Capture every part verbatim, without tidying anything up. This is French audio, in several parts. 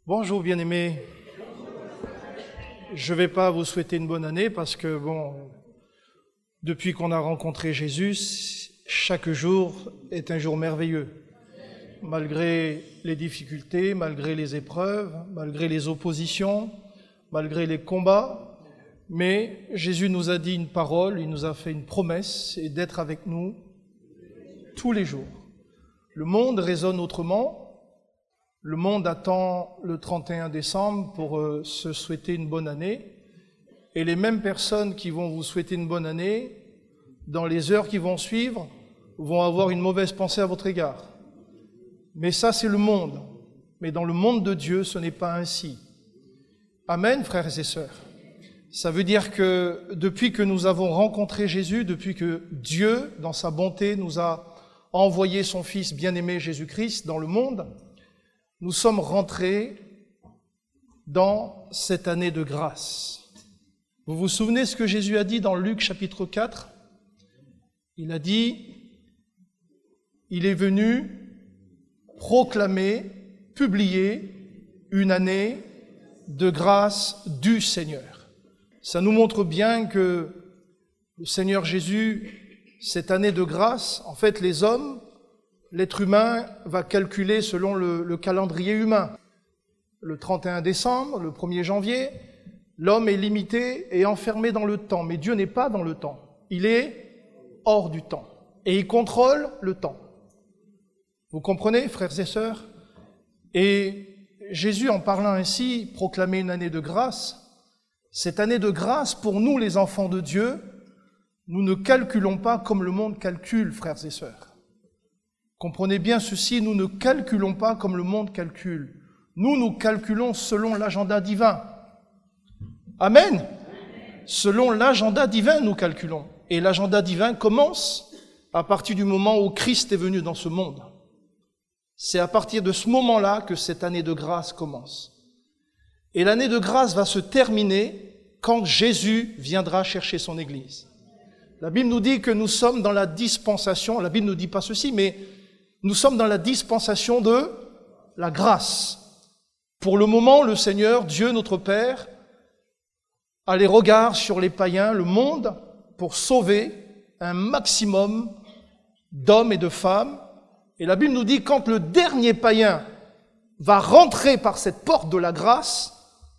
Bonjour bien-aimés, je ne vais pas vous souhaiter une bonne année parce que, bon, depuis qu'on a rencontré Jésus, chaque jour est un jour merveilleux. Malgré les difficultés, malgré les épreuves, malgré les oppositions, malgré les combats, mais Jésus nous a dit une parole, il nous a fait une promesse, et d'être avec nous tous les jours. Le monde résonne autrement. Le monde attend le trente et un décembre pour euh, se souhaiter une bonne année. Et les mêmes personnes qui vont vous souhaiter une bonne année, dans les heures qui vont suivre, vont avoir une mauvaise pensée à votre égard. Mais ça, c'est le monde. Mais dans le monde de Dieu, ce n'est pas ainsi. Amen, frères et sœurs. Ça veut dire que depuis que nous avons rencontré Jésus, depuis que Dieu, dans sa bonté, nous a envoyé son Fils bien-aimé Jésus-Christ dans le monde, nous sommes rentrés dans cette année de grâce. Vous vous souvenez ce que Jésus a dit dans Luc chapitre quatre ? Il a dit, il est venu proclamer, publier une année de grâce du Seigneur. Ça nous montre bien que le Seigneur Jésus, cette année de grâce, en fait les hommes, l'être humain va calculer selon le, le calendrier humain. Le trente et un décembre, le premier janvier, l'homme est limité et enfermé dans le temps. Mais Dieu n'est pas dans le temps. Il est hors du temps. Et il contrôle le temps. Vous comprenez, frères et sœurs ? Et Jésus, en parlant ainsi, proclamait une année de grâce. Cette année de grâce, pour nous, les enfants de Dieu, nous ne calculons pas comme le monde calcule, frères et sœurs. Comprenez bien ceci, nous ne calculons pas comme le monde calcule. Nous, nous calculons selon l'agenda divin. Amen. Amen. Selon l'agenda divin, nous calculons. Et l'agenda divin commence à partir du moment où Christ est venu dans ce monde. C'est à partir de ce moment-là que cette année de grâce commence. Et l'année de grâce va se terminer quand Jésus viendra chercher son Église. La Bible nous dit que nous sommes dans la dispensation, la Bible ne nous dit pas ceci, mais nous sommes dans la dispensation de la grâce. Pour le moment, le Seigneur, Dieu notre Père, a les regards sur les païens, le monde, pour sauver un maximum d'hommes et de femmes. Et la Bible nous dit, quand le dernier païen va rentrer par cette porte de la grâce,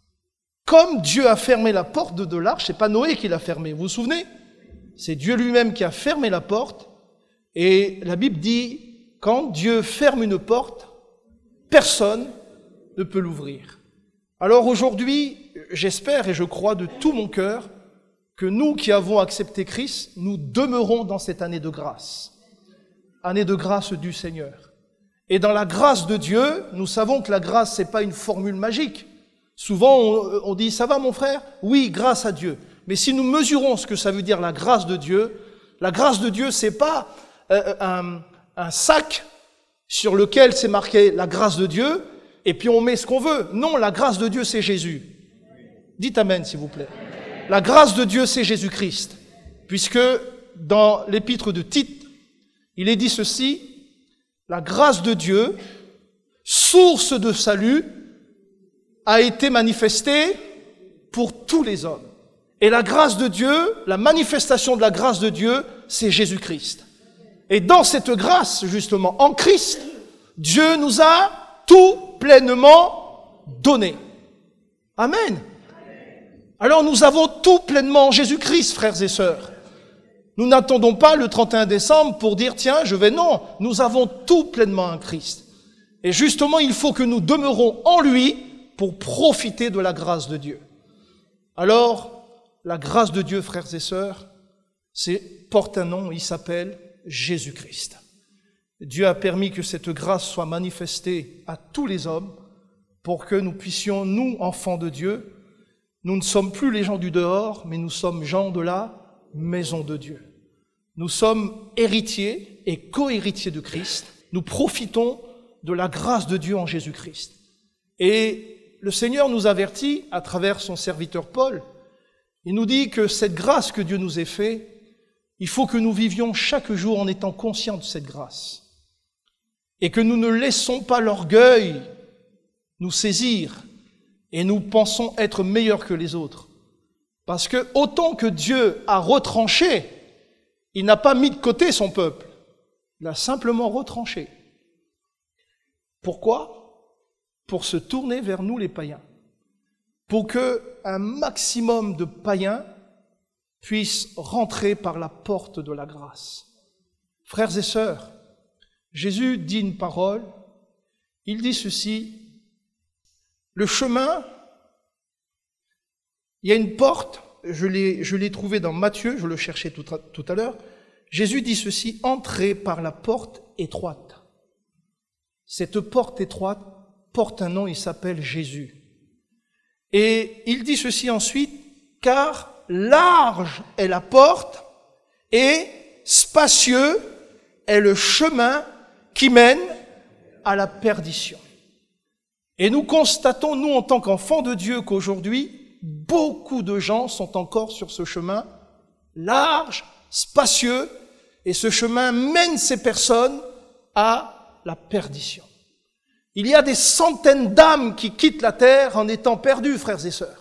comme Dieu a fermé la porte de l'arche, c'est pas Noé qui l'a fermée, vous vous souvenez ? C'est Dieu lui-même qui a fermé la porte. Et la Bible dit, quand Dieu ferme une porte, personne ne peut l'ouvrir. Alors aujourd'hui, j'espère et je crois de tout mon cœur que nous qui avons accepté Christ, nous demeurons dans cette année de grâce. Année de grâce du Seigneur. Et dans la grâce de Dieu, nous savons que la grâce, c'est pas une formule magique. Souvent, on, on dit, ça va mon frère ? Oui, grâce à Dieu. Mais si nous mesurons ce que ça veut dire la grâce de Dieu, la grâce de Dieu, c'est pas euh, un... un sac sur lequel c'est marqué la grâce de Dieu, et puis on met ce qu'on veut. Non, la grâce de Dieu, c'est Jésus. Dites amen, s'il vous plaît. La grâce de Dieu, c'est Jésus-Christ. Puisque dans l'épître de Tite, il est dit ceci, la grâce de Dieu, source de salut, a été manifestée pour tous les hommes. Et la grâce de Dieu, la manifestation de la grâce de Dieu, c'est Jésus-Christ. Et dans cette grâce, justement, en Christ, Dieu nous a tout pleinement donné. Amen. Alors nous avons tout pleinement en Jésus-Christ, frères et sœurs. Nous n'attendons pas le trente et un décembre pour dire, tiens, je vais... Non, nous avons tout pleinement en Christ. Et justement, il faut que nous demeurons en lui pour profiter de la grâce de Dieu. Alors, la grâce de Dieu, frères et sœurs, c'est, porte un nom, il s'appelle Jésus-Christ. Dieu a permis que cette grâce soit manifestée à tous les hommes pour que nous puissions, nous, enfants de Dieu, nous ne sommes plus les gens du dehors, mais nous sommes gens de la maison de Dieu. Nous sommes héritiers et co-héritiers de Christ. Nous profitons de la grâce de Dieu en Jésus-Christ. Et le Seigneur nous avertit, à travers son serviteur Paul, il nous dit que cette grâce que Dieu nous a faite, il faut que nous vivions chaque jour en étant conscients de cette grâce. Et que nous ne laissons pas l'orgueil nous saisir et nous pensons être meilleurs que les autres. Parce que autant que Dieu a retranché, il n'a pas mis de côté son peuple. Il a simplement retranché. Pourquoi ? Pour se tourner vers nous les païens. Pour qu'un maximum de païens puissent rentrer par la porte de la grâce. Frères et sœurs, Jésus dit une parole, il dit ceci, le chemin, il y a une porte, je l'ai, je l'ai trouvé dans Matthieu, je le cherchais tout à, tout à l'heure, Jésus dit ceci, entrez par la porte étroite. Cette porte étroite porte un nom, il s'appelle Jésus. Et il dit ceci ensuite, car large est la porte et spacieux est le chemin qui mène à la perdition. Et nous constatons, nous en tant qu'enfants de Dieu, qu'aujourd'hui, beaucoup de gens sont encore sur ce chemin large, spacieux, et ce chemin mène ces personnes à la perdition. Il y a des centaines d'âmes qui quittent la terre en étant perdues, frères et sœurs.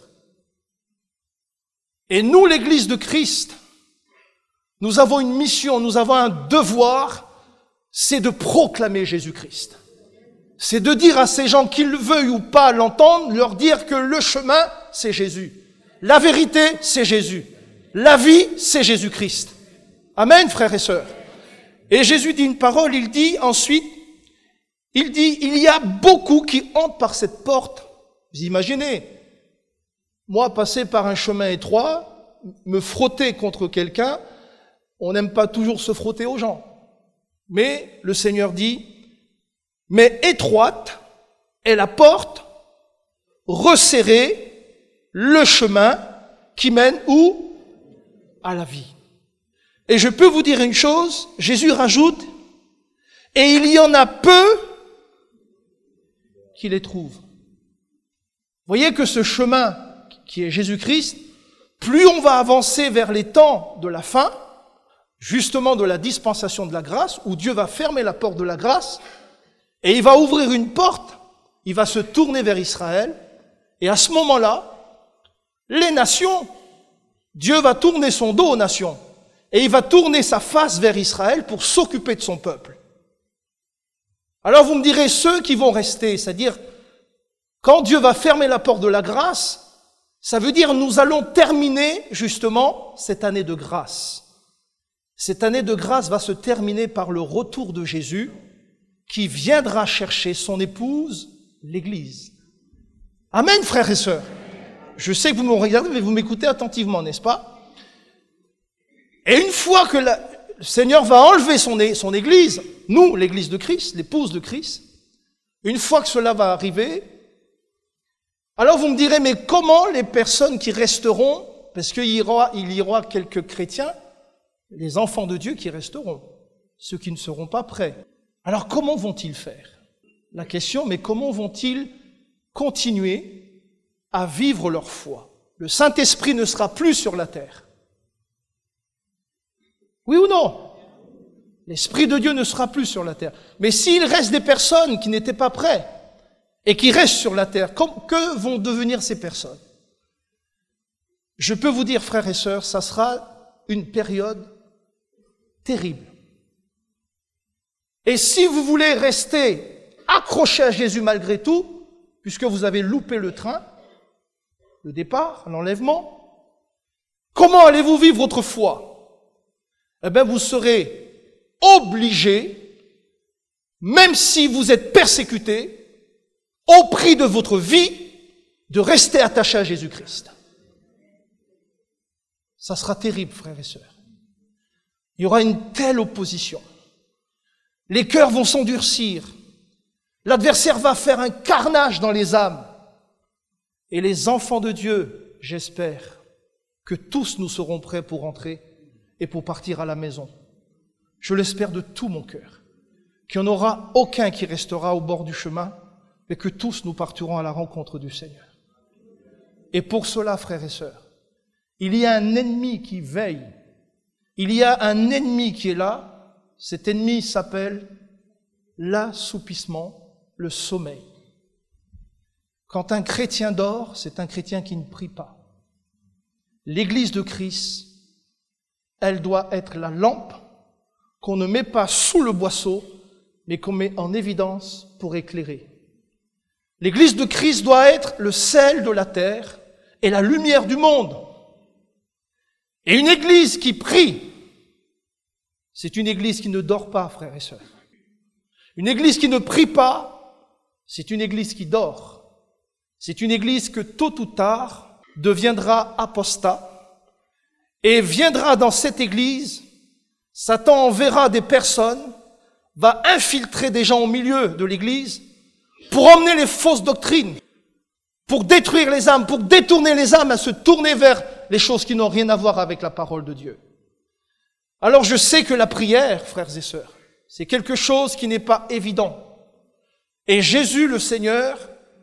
Et nous, l'Église de Christ, nous avons une mission, nous avons un devoir, c'est de proclamer Jésus-Christ. C'est de dire à ces gens, qu'ils veuillent ou pas l'entendre, leur dire que le chemin, c'est Jésus. La vérité, c'est Jésus. La vie, c'est Jésus-Christ. Amen, frères et sœurs. Et Jésus dit une parole, il dit ensuite, il dit, il y a beaucoup qui entrent par cette porte. Vous imaginez, moi, passer par un chemin étroit, me frotter contre quelqu'un, on n'aime pas toujours se frotter aux gens. Mais le Seigneur dit, mais étroite est la porte, resserrée, le chemin qui mène où ? À la vie. Et je peux vous dire une chose, Jésus rajoute, et il y en a peu qui les trouvent. Vous voyez que ce chemin qui est Jésus-Christ, plus on va avancer vers les temps de la fin, justement de la dispensation de la grâce, où Dieu va fermer la porte de la grâce, et il va ouvrir une porte, il va se tourner vers Israël, et à ce moment-là, les nations, Dieu va tourner son dos aux nations, et il va tourner sa face vers Israël pour s'occuper de son peuple. Alors vous me direz, ceux qui vont rester, c'est-à-dire, quand Dieu va fermer la porte de la grâce, ça veut dire nous allons terminer justement cette année de grâce. Cette année de grâce va se terminer par le retour de Jésus, qui viendra chercher son épouse, l'Église. Amen, frères et sœurs. Je sais que vous me regardez, mais vous m'écoutez attentivement, n'est-ce pas? Et une fois que la, le Seigneur va enlever son, son Église, nous, l'Église de Christ, l'épouse de Christ, une fois que cela va arriver, alors vous me direz, mais comment les personnes qui resteront, parce qu'il y aura, il y aura quelques chrétiens, les enfants de Dieu qui resteront, ceux qui ne seront pas prêts. Alors comment vont-ils faire? La question, mais comment vont-ils continuer à vivre leur foi? Le Saint-Esprit ne sera plus sur la terre. Oui ou non? L'Esprit de Dieu ne sera plus sur la terre. Mais s'il reste des personnes qui n'étaient pas prêtes et qui restent sur la terre, que vont devenir ces personnes? Je peux vous dire, frères et sœurs, ça sera une période terrible. Et si vous voulez rester accroché à Jésus malgré tout, puisque vous avez loupé le train, le départ, l'enlèvement, comment allez-vous vivre votre foi? Eh bien, vous serez obligé, même si vous êtes persécuté, au prix de votre vie, de rester attaché à Jésus-Christ. Ça sera terrible, frères et sœurs. Il y aura une telle opposition. Les cœurs vont s'endurcir. L'adversaire va faire un carnage dans les âmes. Et les enfants de Dieu, j'espère que tous nous serons prêts pour entrer et pour partir à la maison. Je l'espère de tout mon cœur. Qu'il n'y en aura aucun qui restera au bord du chemin, mais que tous nous partirons à la rencontre du Seigneur. Et pour cela, frères et sœurs, il y a un ennemi qui veille. Il y a un ennemi qui est là. Cet ennemi s'appelle l'assoupissement, le sommeil. Quand un chrétien dort, c'est un chrétien qui ne prie pas. L'Église de Christ, elle doit être la lampe qu'on ne met pas sous le boisseau, mais qu'on met en évidence pour éclairer. L'Église de Christ doit être le sel de la terre et la lumière du monde. Et une Église qui prie, c'est une Église qui ne dort pas, frères et sœurs. Une Église qui ne prie pas, c'est une Église qui dort. C'est une Église que tôt ou tard deviendra apostat et viendra dans cette Église, Satan enverra des personnes, va infiltrer des gens au milieu de l'Église pour emmener les fausses doctrines, pour détruire les âmes, pour détourner les âmes à se tourner vers les choses qui n'ont rien à voir avec la parole de Dieu. Alors je sais que la prière, frères et sœurs, c'est quelque chose qui n'est pas évident. Et Jésus, le Seigneur,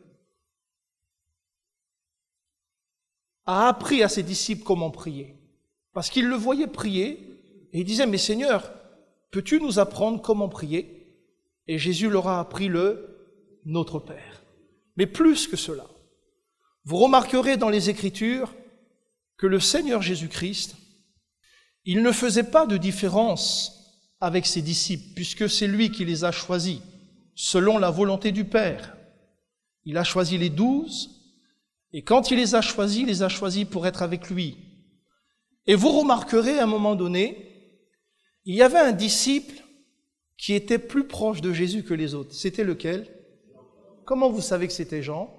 a appris à ses disciples comment prier. Parce qu'il le voyait prier, et il disait, mais Seigneur, peux-tu nous apprendre comment prier? Et Jésus leur a appris le « Notre Père ». Mais plus que cela, vous remarquerez dans les Écritures que le Seigneur Jésus-Christ, il ne faisait pas de différence avec ses disciples, puisque c'est lui qui les a choisis, selon la volonté du Père. Il a choisi les douze, et quand il les a choisis, il les a choisis pour être avec lui. Et vous remarquerez à un moment donné, il y avait un disciple qui était plus proche de Jésus que les autres. C'était lequel? Comment vous savez que c'était Jean?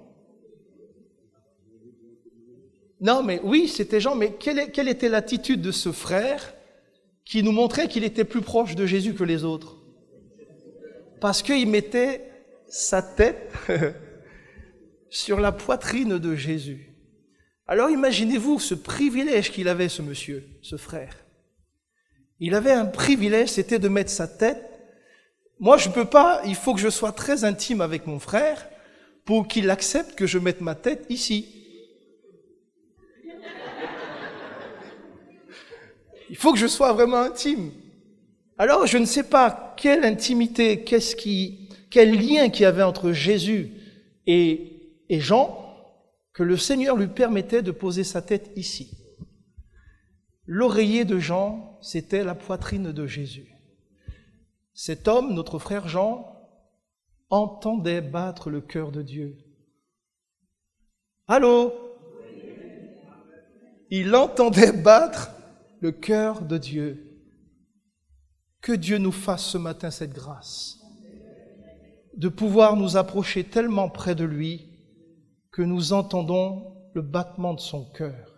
Non, mais oui, c'était Jean, mais quelle, est, quelle était l'attitude de ce frère qui nous montrait qu'il était plus proche de Jésus que les autres? Parce qu'il mettait sa tête sur la poitrine de Jésus. Alors imaginez-vous ce privilège qu'il avait, ce monsieur, ce frère. Il avait un privilège, c'était de mettre sa tête. Moi, je ne peux pas, il faut que je sois très intime avec mon frère pour qu'il accepte que je mette ma tête ici. Il faut que je sois vraiment intime. Alors, je ne sais pas quelle intimité, qu'est-ce qui, quel lien qu'il y avait entre Jésus et, et Jean, que le Seigneur lui permettait de poser sa tête ici. L'oreiller de Jean, c'était la poitrine de Jésus. Cet homme, notre frère Jean, entendait battre le cœur de Dieu. Allô? Il entendait battre le cœur de Dieu. Que Dieu nous fasse ce matin cette grâce de pouvoir nous approcher tellement près de lui que nous entendons le battement de son cœur.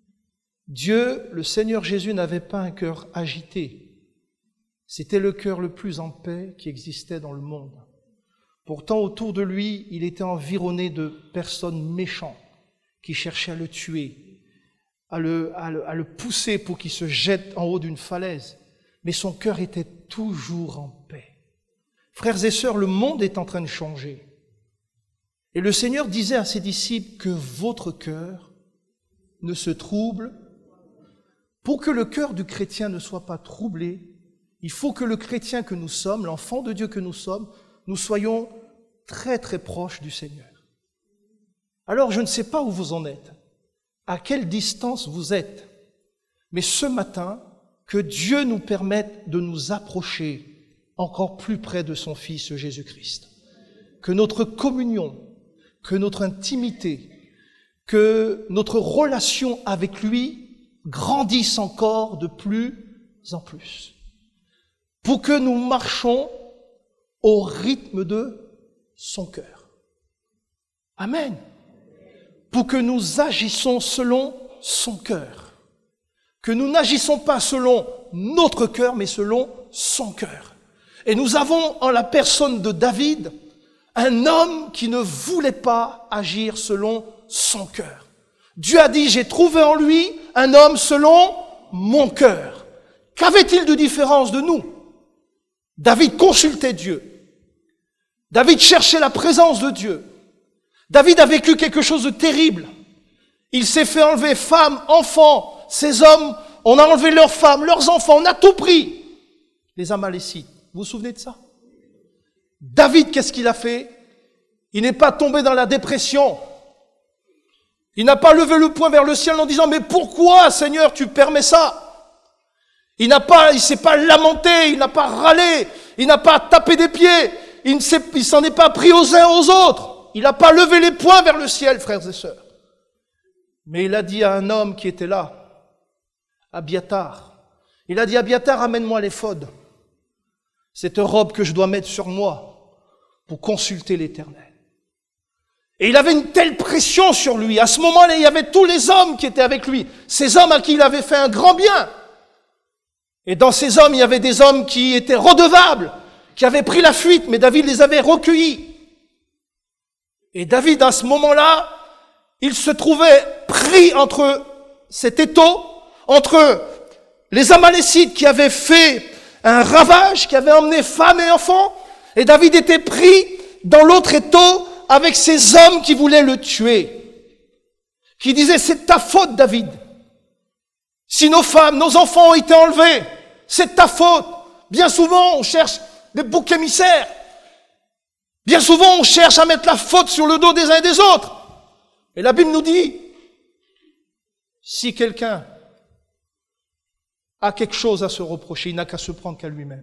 Dieu, le Seigneur Jésus, n'avait pas un cœur agité. C'était le cœur le plus en paix qui existait dans le monde. Pourtant, autour de lui, il était environné de personnes méchantes qui cherchaient à le tuer, à le, à le, à le pousser pour qu'il se jette en haut d'une falaise. Mais son cœur était toujours en paix. Frères et sœurs, le monde est en train de changer. Et le Seigneur disait à ses disciples que votre cœur ne se trouble. Pour que le cœur du chrétien ne soit pas troublé, il faut que le chrétien que nous sommes, l'enfant de Dieu que nous sommes, nous soyons très très proches du Seigneur. Alors je ne sais pas où vous en êtes, à quelle distance vous êtes, mais ce matin, que Dieu nous permette de nous approcher encore plus près de son Fils Jésus-Christ. Que notre communion, que notre intimité, que notre relation avec lui grandisse encore de plus en plus. Pour que nous marchions au rythme de son cœur. Amen. Pour que nous agissons selon son cœur. Que nous n'agissons pas selon notre cœur, mais selon son cœur. Et nous avons en la personne de David un homme qui ne voulait pas agir selon son cœur. Dieu a dit, j'ai trouvé en lui un homme selon mon cœur. Qu'avait-il de différence de nous? David consultait Dieu. David cherchait la présence de Dieu. David a vécu quelque chose de terrible. Il s'est fait enlever femmes, enfants. Ces hommes, on a enlevé leurs femmes, leurs enfants, on a tout pris. Les Amalécites, vous vous souvenez de ça? David, qu'est-ce qu'il a fait? Il n'est pas tombé dans la dépression. Il n'a pas levé le poing vers le ciel en disant « Mais pourquoi, Seigneur, tu permets ça ?» Il n'a pas, il s'est pas lamenté, il n'a pas râlé, il n'a pas tapé des pieds, il ne s'est, il s'en est pas pris aux uns aux autres. Il n'a pas levé les poings vers le ciel, frères et sœurs. Mais il a dit à un homme qui était là, Abiatar, il a dit « Abiatar, amène-moi l'éphod, cette robe que je dois mettre sur moi pour consulter l'Éternel. » Et il avait une telle pression sur lui. À ce moment-là, il y avait tous les hommes qui étaient avec lui. Ces hommes à qui il avait fait un grand bien. Et dans ces hommes, il y avait des hommes qui étaient redevables, qui avaient pris la fuite, mais David les avait recueillis. Et David, à ce moment-là, il se trouvait pris entre cet étau, entre les Amalécites qui avaient fait un ravage, qui avaient emmené femmes et enfants, et David était pris dans l'autre étau, avec ces hommes qui voulaient le tuer, qui disaient « C'est ta faute, David. Si nos femmes, nos enfants ont été enlevés, c'est ta faute. » Bien souvent, on cherche des boucs émissaires. Bien souvent, on cherche à mettre la faute sur le dos des uns et des autres. Et la Bible nous dit, si quelqu'un a quelque chose à se reprocher, il n'a qu'à se prendre qu'à lui-même.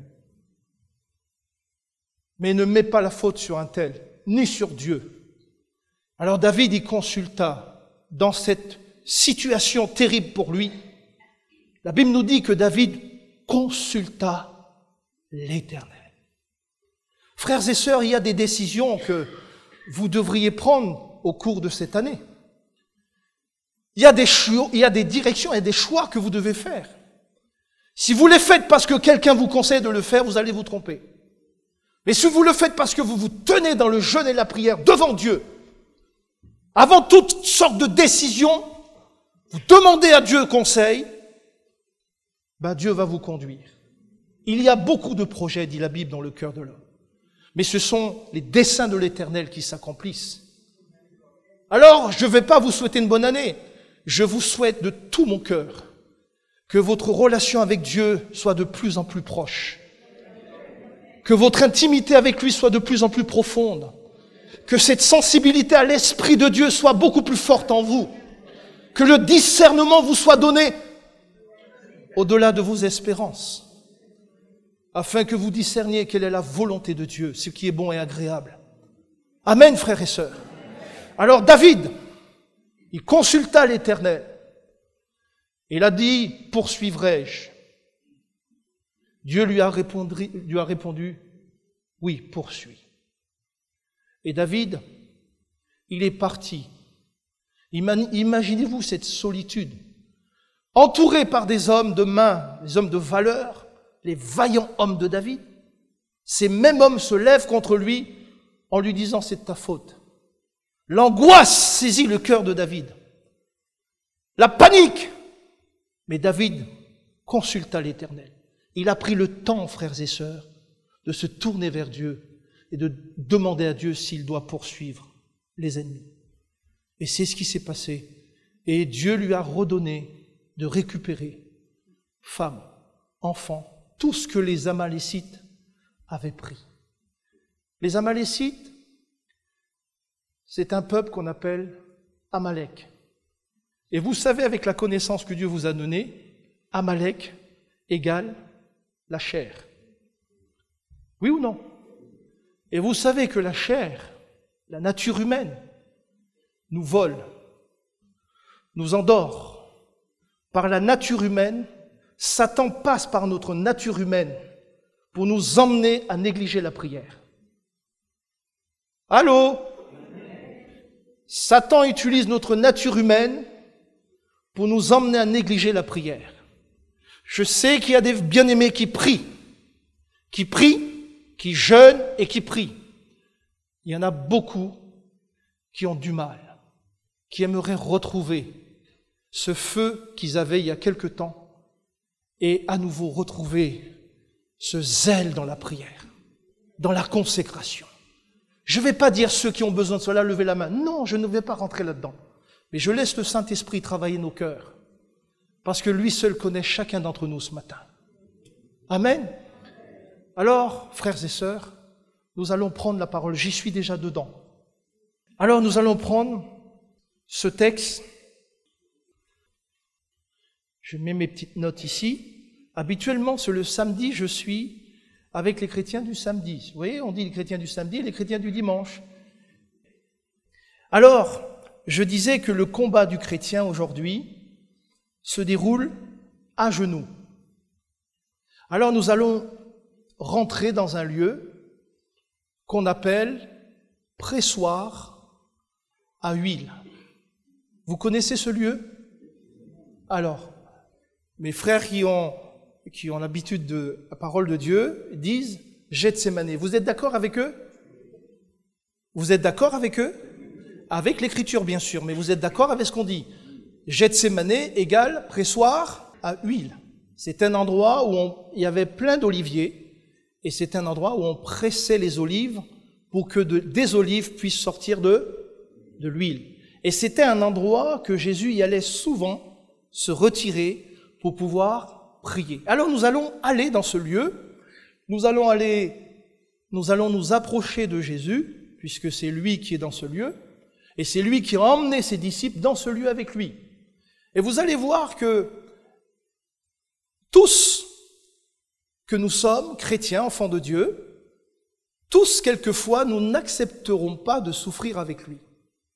Mais ne mets pas la faute sur un tel, ni sur Dieu. Alors David y consulta dans cette situation terrible pour lui. La Bible nous dit que David consulta l'Éternel. Frères et sœurs, il y a des décisions que vous devriez prendre au cours de cette année. Il y a des choix, il y a des directions et des choix que vous devez faire. Si vous les faites parce que quelqu'un vous conseille de le faire, vous allez vous tromper. Mais si vous le faites parce que vous vous tenez dans le jeûne et la prière devant Dieu, avant toutes sortes de décisions, vous demandez à Dieu conseil, ben Dieu va vous conduire. Il y a beaucoup de projets, dit la Bible, dans le cœur de l'homme. Mais ce sont les desseins de l'Éternel qui s'accomplissent. Alors, je ne vais pas vous souhaiter une bonne année. Je vous souhaite de tout mon cœur que votre relation avec Dieu soit de plus en plus proche. Que votre intimité avec lui soit de plus en plus profonde. Que cette sensibilité à l'Esprit de Dieu soit beaucoup plus forte en vous. Que le discernement vous soit donné au-delà de vos espérances. Afin que vous discerniez quelle est la volonté de Dieu, ce qui est bon et agréable. Amen, frères et sœurs. Alors David, il consulta l'Éternel. Il a dit, poursuivrai-je ? Dieu lui a répondu, lui a répondu, oui, poursuis. Et David, il est parti. Imaginez-vous cette solitude, entouré par des hommes de main, des hommes de valeur, les vaillants hommes de David. Ces mêmes hommes se lèvent contre lui en lui disant, c'est de ta faute. L'angoisse saisit le cœur de David. La panique. Mais David consulta l'Éternel. Il a pris le temps, frères et sœurs, de se tourner vers Dieu et de demander à Dieu s'il doit poursuivre les ennemis. Et c'est ce qui s'est passé. Et Dieu lui a redonné de récupérer femmes, enfants, tout ce que les Amalécites avaient pris. Les Amalécites, c'est un peuple qu'on appelle Amalek. Et vous savez, avec la connaissance que Dieu vous a donnée, Amalek égale la chair. Oui ou non? Et vous savez que la chair, la nature humaine, nous vole, nous endort. Par la nature humaine, Satan passe par notre nature humaine pour nous emmener à négliger la prière. Allô? Satan utilise notre nature humaine pour nous emmener à négliger la prière. Je sais qu'il y a des bien-aimés qui prient, qui prient, qui jeûnent et qui prient. Il y en a beaucoup qui ont du mal, qui aimeraient retrouver ce feu qu'ils avaient il y a quelque temps et à nouveau retrouver ce zèle dans la prière, dans la consécration. Je ne vais pas dire ceux qui ont besoin de cela, levez la main. Non, je ne vais pas rentrer là-dedans. Mais je laisse le Saint-Esprit travailler nos cœurs, parce que lui seul connaît chacun d'entre nous ce matin. Amen. Alors, frères et sœurs, nous allons prendre la parole. J'y suis déjà dedans. Alors nous allons prendre ce texte. Je mets mes petites notes ici. Habituellement, c'est le samedi, je suis avec les chrétiens du samedi. Vous voyez, on dit les chrétiens du samedi et les chrétiens du dimanche. Alors, je disais que le combat du chrétien aujourd'hui se déroule à genoux. Alors nous allons rentrer dans un lieu qu'on appelle pressoir à huile. Vous connaissez ce lieu? Alors, mes frères qui ont, qui ont l'habitude de la parole de Dieu disent Gethsémane. Vous êtes d'accord avec eux? Vous êtes d'accord avec eux? Avec l'écriture, bien sûr, mais vous êtes d'accord avec ce qu'on dit? Gethsémane égale pressoir à huile. C'est un endroit où on, il y avait plein d'oliviers, et c'est un endroit où on pressait les olives pour que de, des olives puissent sortir de, de l'huile. Et c'était un endroit que Jésus y allait souvent se retirer pour pouvoir prier. Alors nous allons aller dans ce lieu, nous allons aller, nous allons nous approcher de Jésus, puisque c'est lui qui est dans ce lieu, et c'est lui qui a emmené ses disciples dans ce lieu avec lui. Et vous allez voir que tous que nous sommes, chrétiens, enfants de Dieu, tous, quelquefois, nous n'accepterons pas de souffrir avec lui.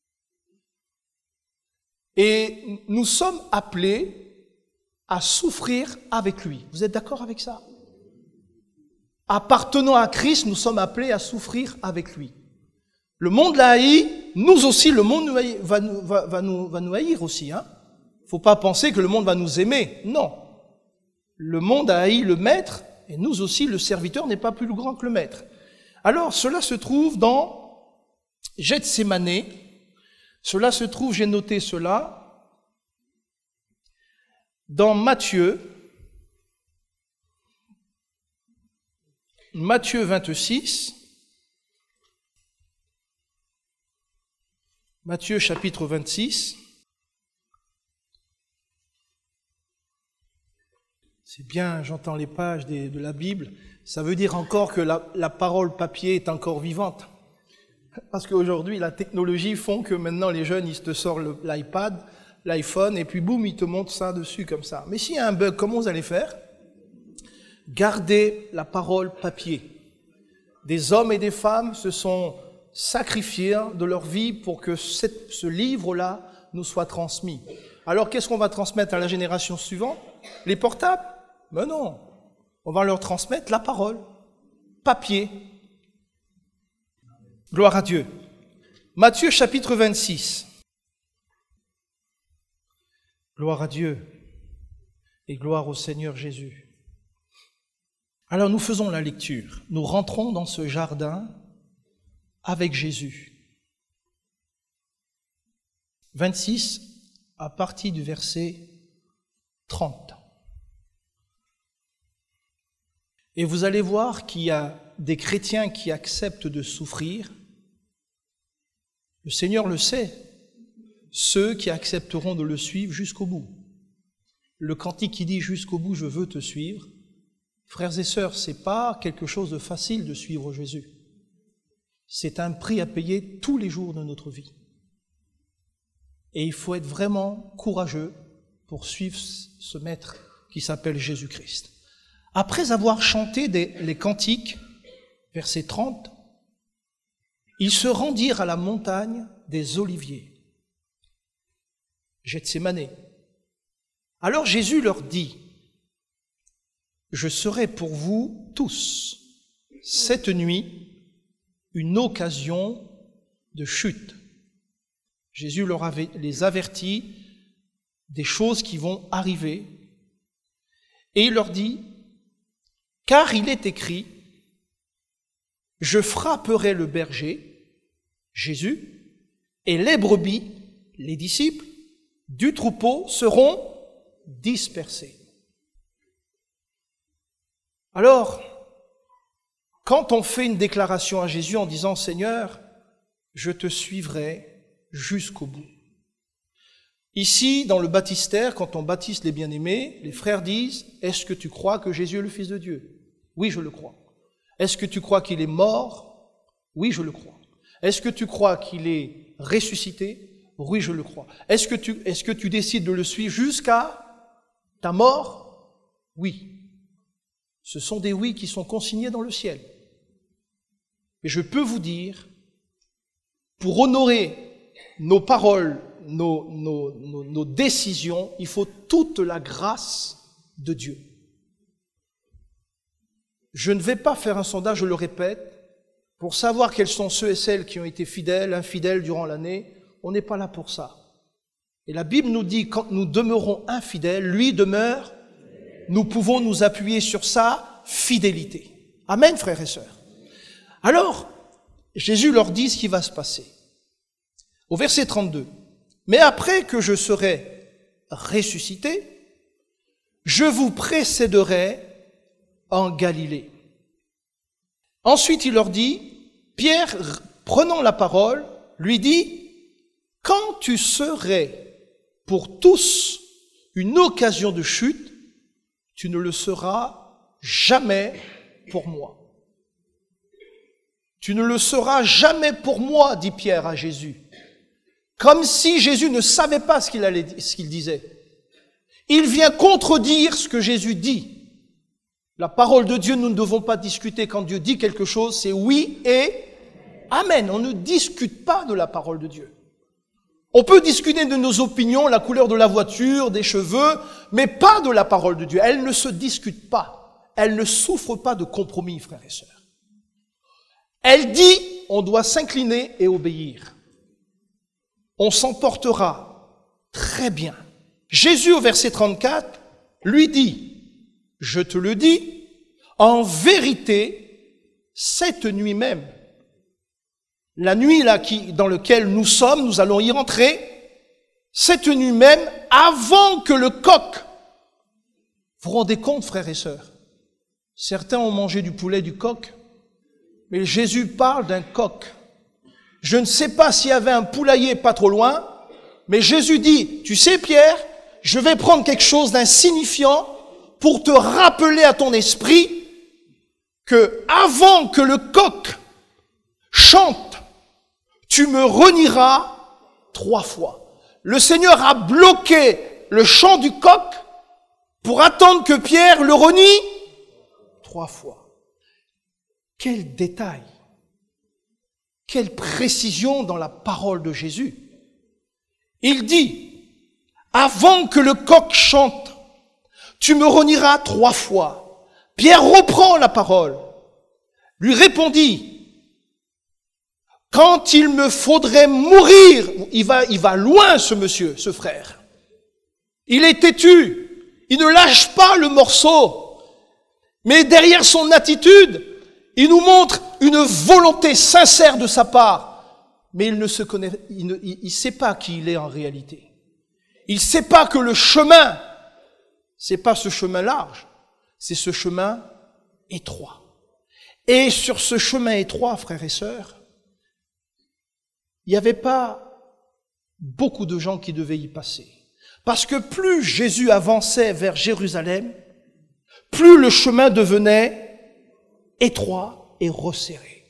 Et nous sommes appelés à souffrir avec lui. Vous êtes d'accord avec ça? Appartenant à Christ, nous sommes appelés à souffrir avec lui. Le monde l'a haï, nous aussi, le monde va, va, va, nous, va nous haïr aussi. Hein. Faut pas penser que le monde va nous aimer. Non. Le monde a haï le maître, et nous aussi, le serviteur n'est pas plus grand que le maître. Alors, cela se trouve dans Gethsémane. Cela se trouve, j'ai noté cela, dans Matthieu, Matthieu vingt-six, Matthieu chapitre vingt-six. C'est bien, j'entends les pages des, de la Bible. Ça veut dire encore que la, la parole papier est encore vivante. Parce qu'aujourd'hui, la technologie font que maintenant les jeunes, ils te sortent le, l'iPad, l'iPhone, et puis boum, ils te montrent ça dessus comme ça. Mais s'il y a un bug, comment vous allez faire? Gardez la parole papier. Des hommes et des femmes se sont sacrifiés de leur vie pour que cette, ce livre-là nous soit transmis. Alors, qu'est-ce qu'on va transmettre à la génération suivante? Les portables? Mais non, on va leur transmettre la parole, papier. Gloire à Dieu. Matthieu chapitre vingt-six. Gloire à Dieu et gloire au Seigneur Jésus. Alors nous faisons la lecture. Nous rentrons dans ce jardin avec Jésus. vingt-six à partir du verset trente. Et vous allez voir qu'il y a des chrétiens qui acceptent de souffrir. Le Seigneur le sait, ceux qui accepteront de le suivre jusqu'au bout. Le cantique qui dit « jusqu'au bout, je veux te suivre », frères et sœurs, ce n'est pas quelque chose de facile de suivre Jésus. C'est un prix à payer tous les jours de notre vie. Et il faut être vraiment courageux pour suivre ce maître qui s'appelle Jésus-Christ. Après avoir chanté des, les cantiques, verset trente, ils se rendirent à la montagne des Oliviers, Gethsémane. Alors Jésus leur dit, « Je serai pour vous tous, cette nuit, une occasion de chute. » Jésus leur avait, les avertit des choses qui vont arriver. Et il leur dit, « Car il est écrit, je frapperai le berger, Jésus, et les brebis, les disciples, du troupeau seront dispersés. » Alors, quand on fait une déclaration à Jésus en disant « Seigneur, je te suivrai jusqu'au bout ». Ici, dans le baptistère, quand on baptise les bien-aimés, les frères disent « Est-ce que tu crois que Jésus est le Fils de Dieu ?» Oui, je le crois. Est-ce que tu crois qu'il est mort ? Oui, je le crois. Est-ce que tu crois qu'il est ressuscité? Oui, je le crois. Est-ce que tu, est-ce que tu décides de le suivre jusqu'à ta mort? Oui. Ce sont des oui qui sont consignés dans le ciel. Et je peux vous dire, pour honorer nos paroles, nos, nos, nos, nos décisions, il faut toute la grâce de Dieu. Je ne vais pas faire un sondage, je le répète, pour savoir quels sont ceux et celles qui ont été fidèles, infidèles durant l'année. On n'est pas là pour ça. Et la Bible nous dit, quand nous demeurons infidèles, lui demeure, nous pouvons nous appuyer sur sa fidélité. Amen, frères et sœurs. Alors, Jésus leur dit ce qui va se passer. Au verset trente-deux. Mais après que je serai ressuscité, je vous précéderai en Galilée. Ensuite, il leur dit, Pierre, prenant la parole, lui dit, quand tu serais pour tous une occasion de chute, tu ne le seras jamais pour moi. Tu ne le seras jamais pour moi, dit Pierre à Jésus. Comme si Jésus ne savait pas ce qu'il allait, ce qu'il disait. Il vient contredire ce que Jésus dit. La parole de Dieu, nous ne devons pas discuter. Quand Dieu dit quelque chose, c'est oui et amen. On ne discute pas de la parole de Dieu. On peut discuter de nos opinions, la couleur de la voiture, des cheveux, mais pas de la parole de Dieu. Elle ne se discute pas. Elle ne souffre pas de compromis, frères et sœurs. Elle dit, on doit s'incliner et obéir. On s'en portera très bien. Jésus, au verset trente-quatre, lui dit, je te le dis, en vérité, cette nuit même, la nuit là qui, dans laquelle nous sommes, nous allons y rentrer, cette nuit même, avant que le coq, vous vous rendez compte, frères et sœurs, certains ont mangé du poulet du coq, mais Jésus parle d'un coq. Je ne sais pas s'il y avait un poulailler pas trop loin, mais Jésus dit, tu sais Pierre, je vais prendre quelque chose d'insignifiant pour te rappeler à ton esprit que avant que le coq chante, tu me renieras trois fois. Le Seigneur a bloqué le chant du coq pour attendre que Pierre le renie trois fois. Quel détail! Quelle précision dans la parole de Jésus. Il dit, avant que le coq chante, tu me renieras trois fois. Pierre reprend la parole, lui répondit, quand il me faudrait mourir, il va, il va loin ce monsieur, ce frère. Il est têtu, il ne lâche pas le morceau, mais derrière son attitude, il nous montre une volonté sincère de sa part, mais il ne se connaît, il ne il, il sait pas qui il est en réalité. Il sait pas que le chemin, c'est pas ce chemin large, c'est ce chemin étroit. Et sur ce chemin étroit, frères et sœurs, il n'y avait pas beaucoup de gens qui devaient y passer. Parce que plus Jésus avançait vers Jérusalem, plus le chemin devenait étroit et resserré.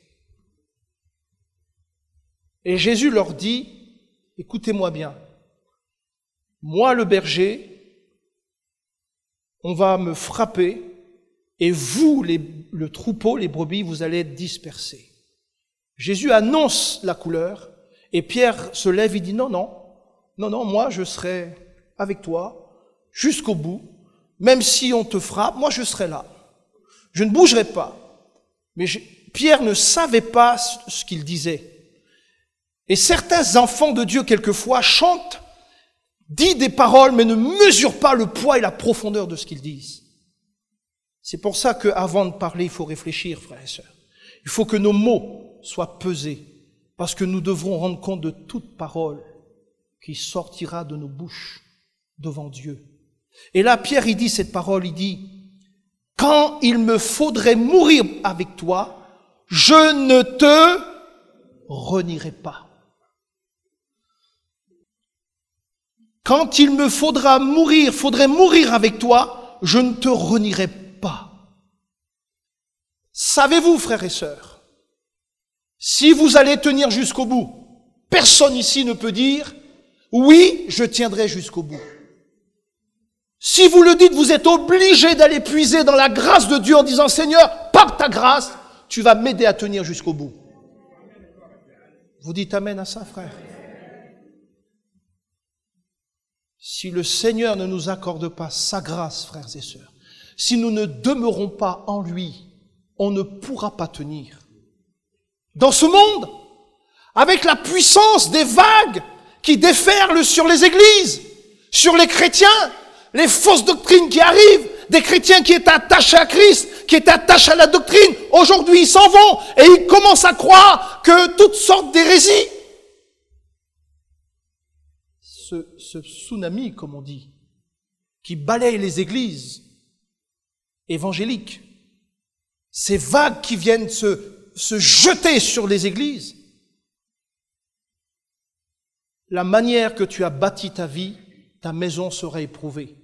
Et Jésus leur dit, écoutez-moi bien, moi le berger, on va me frapper et vous, les, le troupeau, les brebis, vous allez être dispersés. Jésus annonce la couleur et Pierre se lève et dit non, non, non, non, moi je serai avec toi jusqu'au bout, même si on te frappe, moi je serai là. Je ne bougerai pas. Mais je, Pierre ne savait pas ce qu'il disait. Et certains enfants de Dieu, quelquefois, chantent, disent des paroles, mais ne mesurent pas le poids et la profondeur de ce qu'ils disent. C'est pour ça qu'avant de parler, il faut réfléchir, frères et sœurs. Il faut que nos mots soient pesés, parce que nous devrons rendre compte de toute parole qui sortira de nos bouches devant Dieu. Et là, Pierre, il dit cette parole, il dit, quand il me faudrait mourir avec toi, je ne te renierai pas. Quand il me faudra mourir, faudrait mourir avec toi, je ne te renierai pas. Savez-vous, frères et sœurs, si vous allez tenir jusqu'au bout, Personne ici ne peut dire « Oui, je tiendrai jusqu'au bout ». Si vous le dites, vous êtes obligé d'aller puiser dans la grâce de Dieu en disant « Seigneur, par ta grâce, tu vas m'aider à tenir jusqu'au bout ». Vous dites amen à ça, frère? Si le Seigneur ne nous accorde pas sa grâce, frères et sœurs, si nous ne demeurons pas en lui, on ne pourra pas tenir. Dans ce monde, avec la puissance des vagues qui déferlent sur les églises, sur les chrétiens, les fausses doctrines qui arrivent, des chrétiens qui étaient attachés à Christ, qui étaient attachés à la doctrine, aujourd'hui ils s'en vont et ils commencent à croire que toutes sortes d'hérésies. Ce, ce tsunami, comme on dit, qui balaye les églises évangéliques, ces vagues qui viennent se, se jeter sur les églises, la manière que tu as bâti ta vie, ta maison sera éprouvée.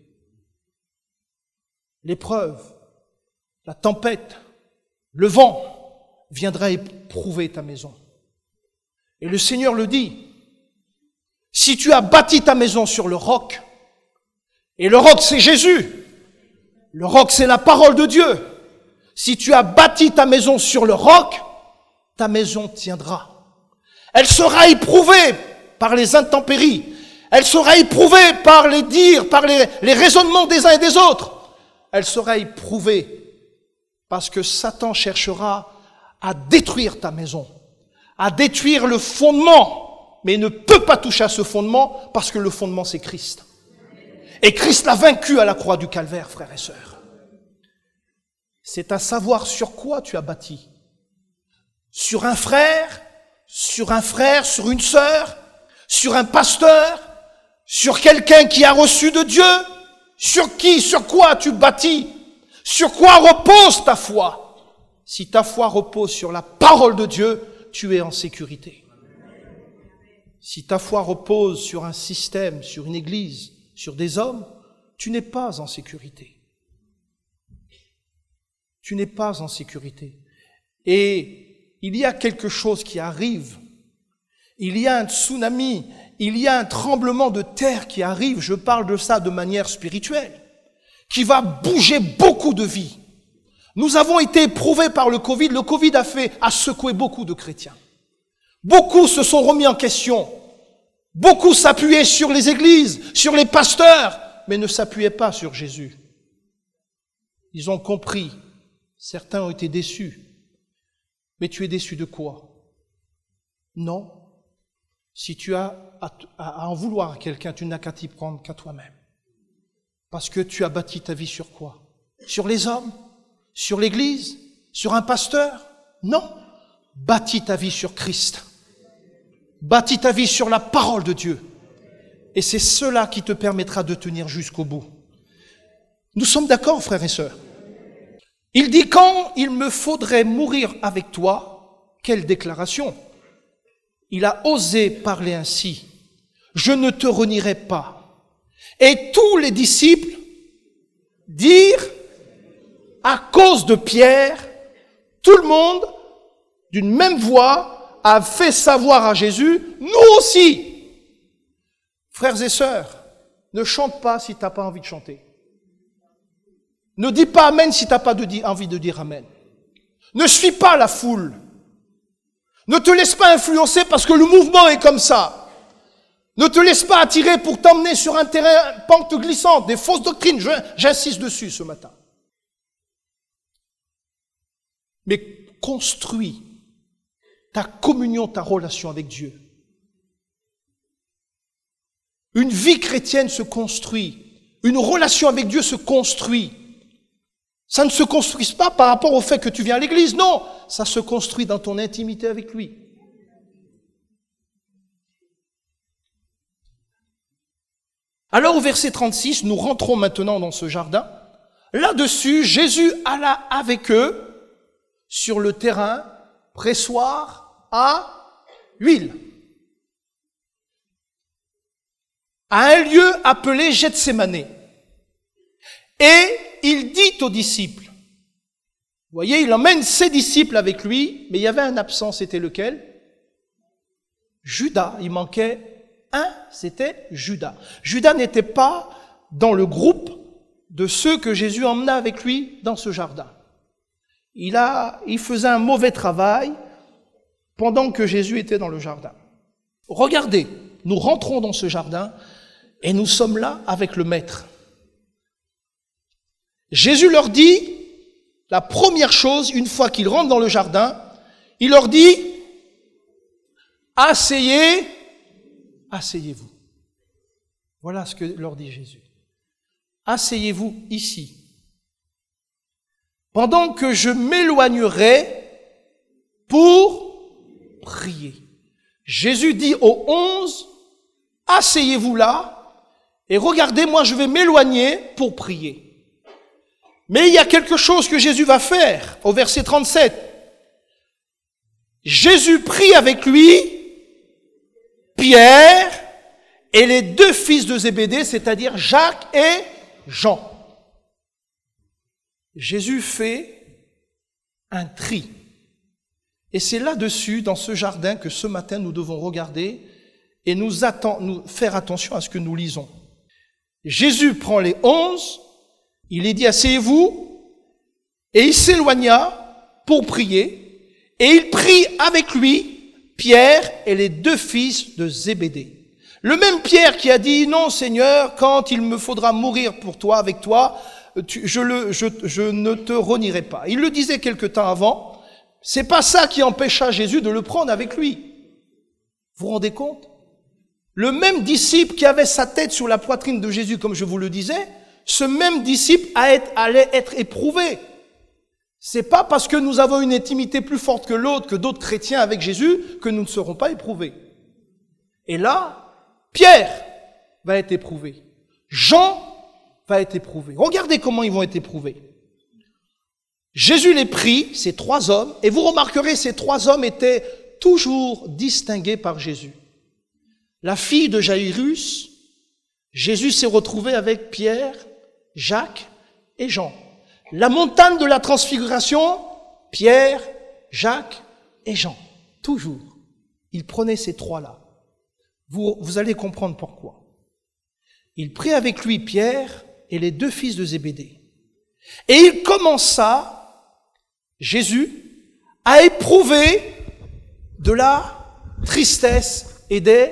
L'épreuve, la tempête, le vent viendra éprouver ta maison. Et le Seigneur le dit, si tu as bâti ta maison sur le roc, et le roc c'est Jésus, le roc c'est la parole de Dieu, si tu as bâti ta maison sur le roc, ta maison tiendra. Elle sera éprouvée par les intempéries, elle sera éprouvée par les dires, par les, les raisonnements des uns et des autres. Elle sera éprouvée parce que Satan cherchera à détruire ta maison, à détruire le fondement, mais il ne peut pas toucher à ce fondement parce que le fondement c'est Christ. Et Christ l'a vaincu à la croix du Calvaire, frères et sœurs. C'est à savoir sur quoi tu as bâti. Sur un frère, sur un frère, sur une sœur, sur un pasteur, sur quelqu'un qui a reçu de Dieu. Sur qui, sur quoi tu bâtis? Sur quoi repose ta foi? Si ta foi repose sur la parole de Dieu, tu es en sécurité. Si ta foi repose sur un système, sur une église, sur des hommes, tu n'es pas en sécurité. Tu n'es pas en sécurité. Et il y a quelque chose qui arrive. Il y a un tsunami, il y a un tremblement de terre qui arrive, je parle de ça de manière spirituelle, qui va bouger beaucoup de vies. Nous avons été éprouvés par le Covid, le Covid a fait, a secoué beaucoup de chrétiens. Beaucoup se sont remis en question, beaucoup s'appuyaient sur les églises, sur les pasteurs, mais ne s'appuyaient pas sur Jésus. Ils ont compris, certains ont été déçus. Mais tu es déçu de quoi? Non. Si tu as à, à, à en vouloir à quelqu'un, tu n'as qu'à t'y prendre qu'à toi-même. Parce que tu as bâti ta vie sur quoi? Sur les hommes? Sur l'église? Sur un pasteur? Non. Bâtis ta vie sur Christ. Bâtis ta vie sur la parole de Dieu. Et c'est cela qui te permettra de tenir jusqu'au bout. Nous sommes d'accord, frères et sœurs? Il dit, quand il me faudrait mourir avec toi, quelle déclaration? Il a osé parler ainsi. Je ne te renierai pas. Et tous les disciples dirent, à cause de Pierre, tout le monde, d'une même voix, a fait savoir à Jésus, nous aussi. Frères et sœurs, ne chante pas si tu n'as pas envie de chanter. Ne dis pas amen si tu n'as pas de di- envie de dire amen. Ne suis pas la foule. Ne te laisse pas influencer parce que le mouvement est comme ça. Ne te laisse pas attirer pour t'emmener sur un terrain pente glissante, des fausses doctrines. Je, j'insiste dessus ce matin. Mais construis ta communion, ta relation avec Dieu. Une vie chrétienne se construit. Une relation avec Dieu se construit. Ça ne se construit pas par rapport au fait que tu viens à l'église, non. Ça se construit dans ton intimité avec lui. Alors au verset trente-six, nous rentrons maintenant dans ce jardin. Là-dessus, Jésus alla avec eux sur le terrain, pressoir à huile, à un lieu appelé Gethsémané. Et il dit aux disciples, vous voyez, il emmène ses disciples avec lui, mais il y avait un absent, c'était lequel? Judas, il manquait un, c'était Judas. Judas n'était pas dans le groupe de ceux que Jésus emmena avec lui dans ce jardin. Il, a, il faisait un mauvais travail pendant que Jésus était dans le jardin. Regardez, nous rentrons dans ce jardin et nous sommes là avec le Maître. Jésus leur dit, la première chose, une fois qu'ils rentrent dans le jardin, il leur dit, asseyez, asseyez-vous. Voilà ce que leur dit Jésus. Asseyez-vous ici. Pendant que je m'éloignerai pour prier. Jésus dit aux onze, asseyez-vous là et regardez, moi je vais m'éloigner pour prier. Mais il y a quelque chose que Jésus va faire au verset trente-sept. Jésus prie avec lui Pierre et les deux fils de Zébédée, c'est-à-dire Jacques et Jean. Jésus fait un tri. Et c'est là-dessus, dans ce jardin, que ce matin nous devons regarder et nous, atten- nous faire attention à ce que nous lisons. Jésus prend les onze, il les dit asseyez-vous, et il s'éloigna pour prier, et il prie avec lui Pierre et les deux fils de Zébédée. Le même Pierre qui a dit non Seigneur, quand il me faudra mourir pour toi, avec toi, tu, je, le, je, je ne te renierai pas. Il le disait quelque temps avant. C'est pas ça qui empêcha Jésus de le prendre avec lui. Vous vous rendez compte? Le même disciple qui avait sa tête sur la poitrine de Jésus, comme je vous le disais, ce même disciple allait être éprouvé. C'est pas parce que nous avons une intimité plus forte que l'autre, que d'autres chrétiens avec Jésus, que nous ne serons pas éprouvés. Et là, Pierre va être éprouvé. Jean va être éprouvé. Regardez comment ils vont être éprouvés. Jésus les prie, ces trois hommes, et vous remarquerez, ces trois hommes étaient toujours distingués par Jésus. La fille de Jaïrus, Jésus s'est retrouvé avec Pierre, Jacques et Jean. La montagne de la transfiguration, Pierre, Jacques et Jean. Toujours. Il prenait ces trois-là. Vous, vous allez comprendre pourquoi. Il prit avec lui Pierre et les deux fils de Zébédée. Et il commença, Jésus, à éprouver de la tristesse et des...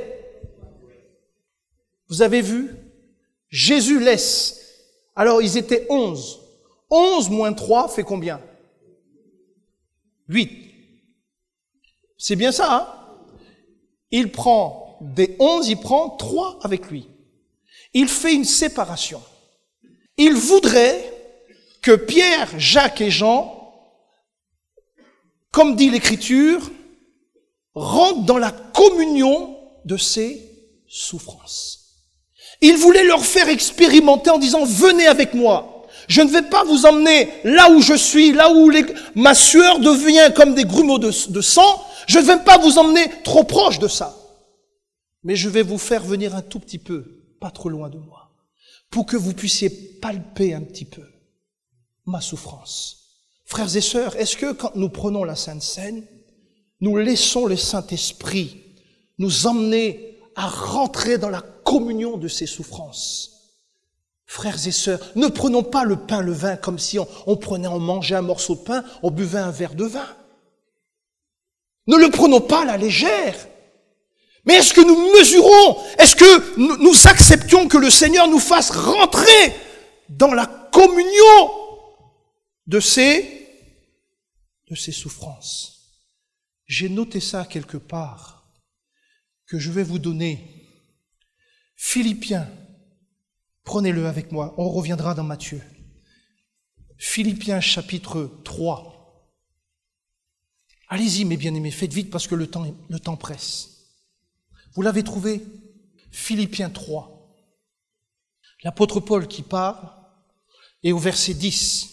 Vous avez vu? Jésus laisse. Alors, ils étaient onze. Onze moins trois fait combien? Huit. C'est bien ça, hein? Il prend des onze, il prend trois avec lui. Il fait une séparation. Il voudrait que Pierre, Jacques et Jean, comme dit l'Écriture, rentrent dans la communion de ses souffrances. Il voulait leur faire expérimenter en disant, venez avec moi. Je ne vais pas vous emmener là où je suis, là où les, ma sueur devient comme des grumeaux de, de sang. Je ne vais pas vous emmener trop proche de ça. Mais je vais vous faire venir un tout petit peu, pas trop loin de moi, pour que vous puissiez palper un petit peu ma souffrance. Frères et sœurs, est-ce que quand nous prenons la Sainte Seine, nous laissons le Saint-Esprit nous emmener à rentrer dans la communion de ses souffrances? Frères et sœurs, ne prenons pas le pain, le vin comme si on, on prenait, on mangeait un morceau de pain, on buvait un verre de vin. Ne le prenons pas à la légère. Mais est-ce que nous mesurons, est-ce que nous, nous acceptions que le Seigneur nous fasse rentrer dans la communion de ses, de ses souffrances? J'ai noté ça quelque part, que je vais vous donner. Philippiens, prenez-le avec moi, on reviendra dans Matthieu. Philippiens chapitre trois. Allez-y mes bien-aimés, faites vite parce que le temps, le temps presse. Vous l'avez trouvé? Philippiens trois. L'apôtre Paul qui parle, et au verset dix.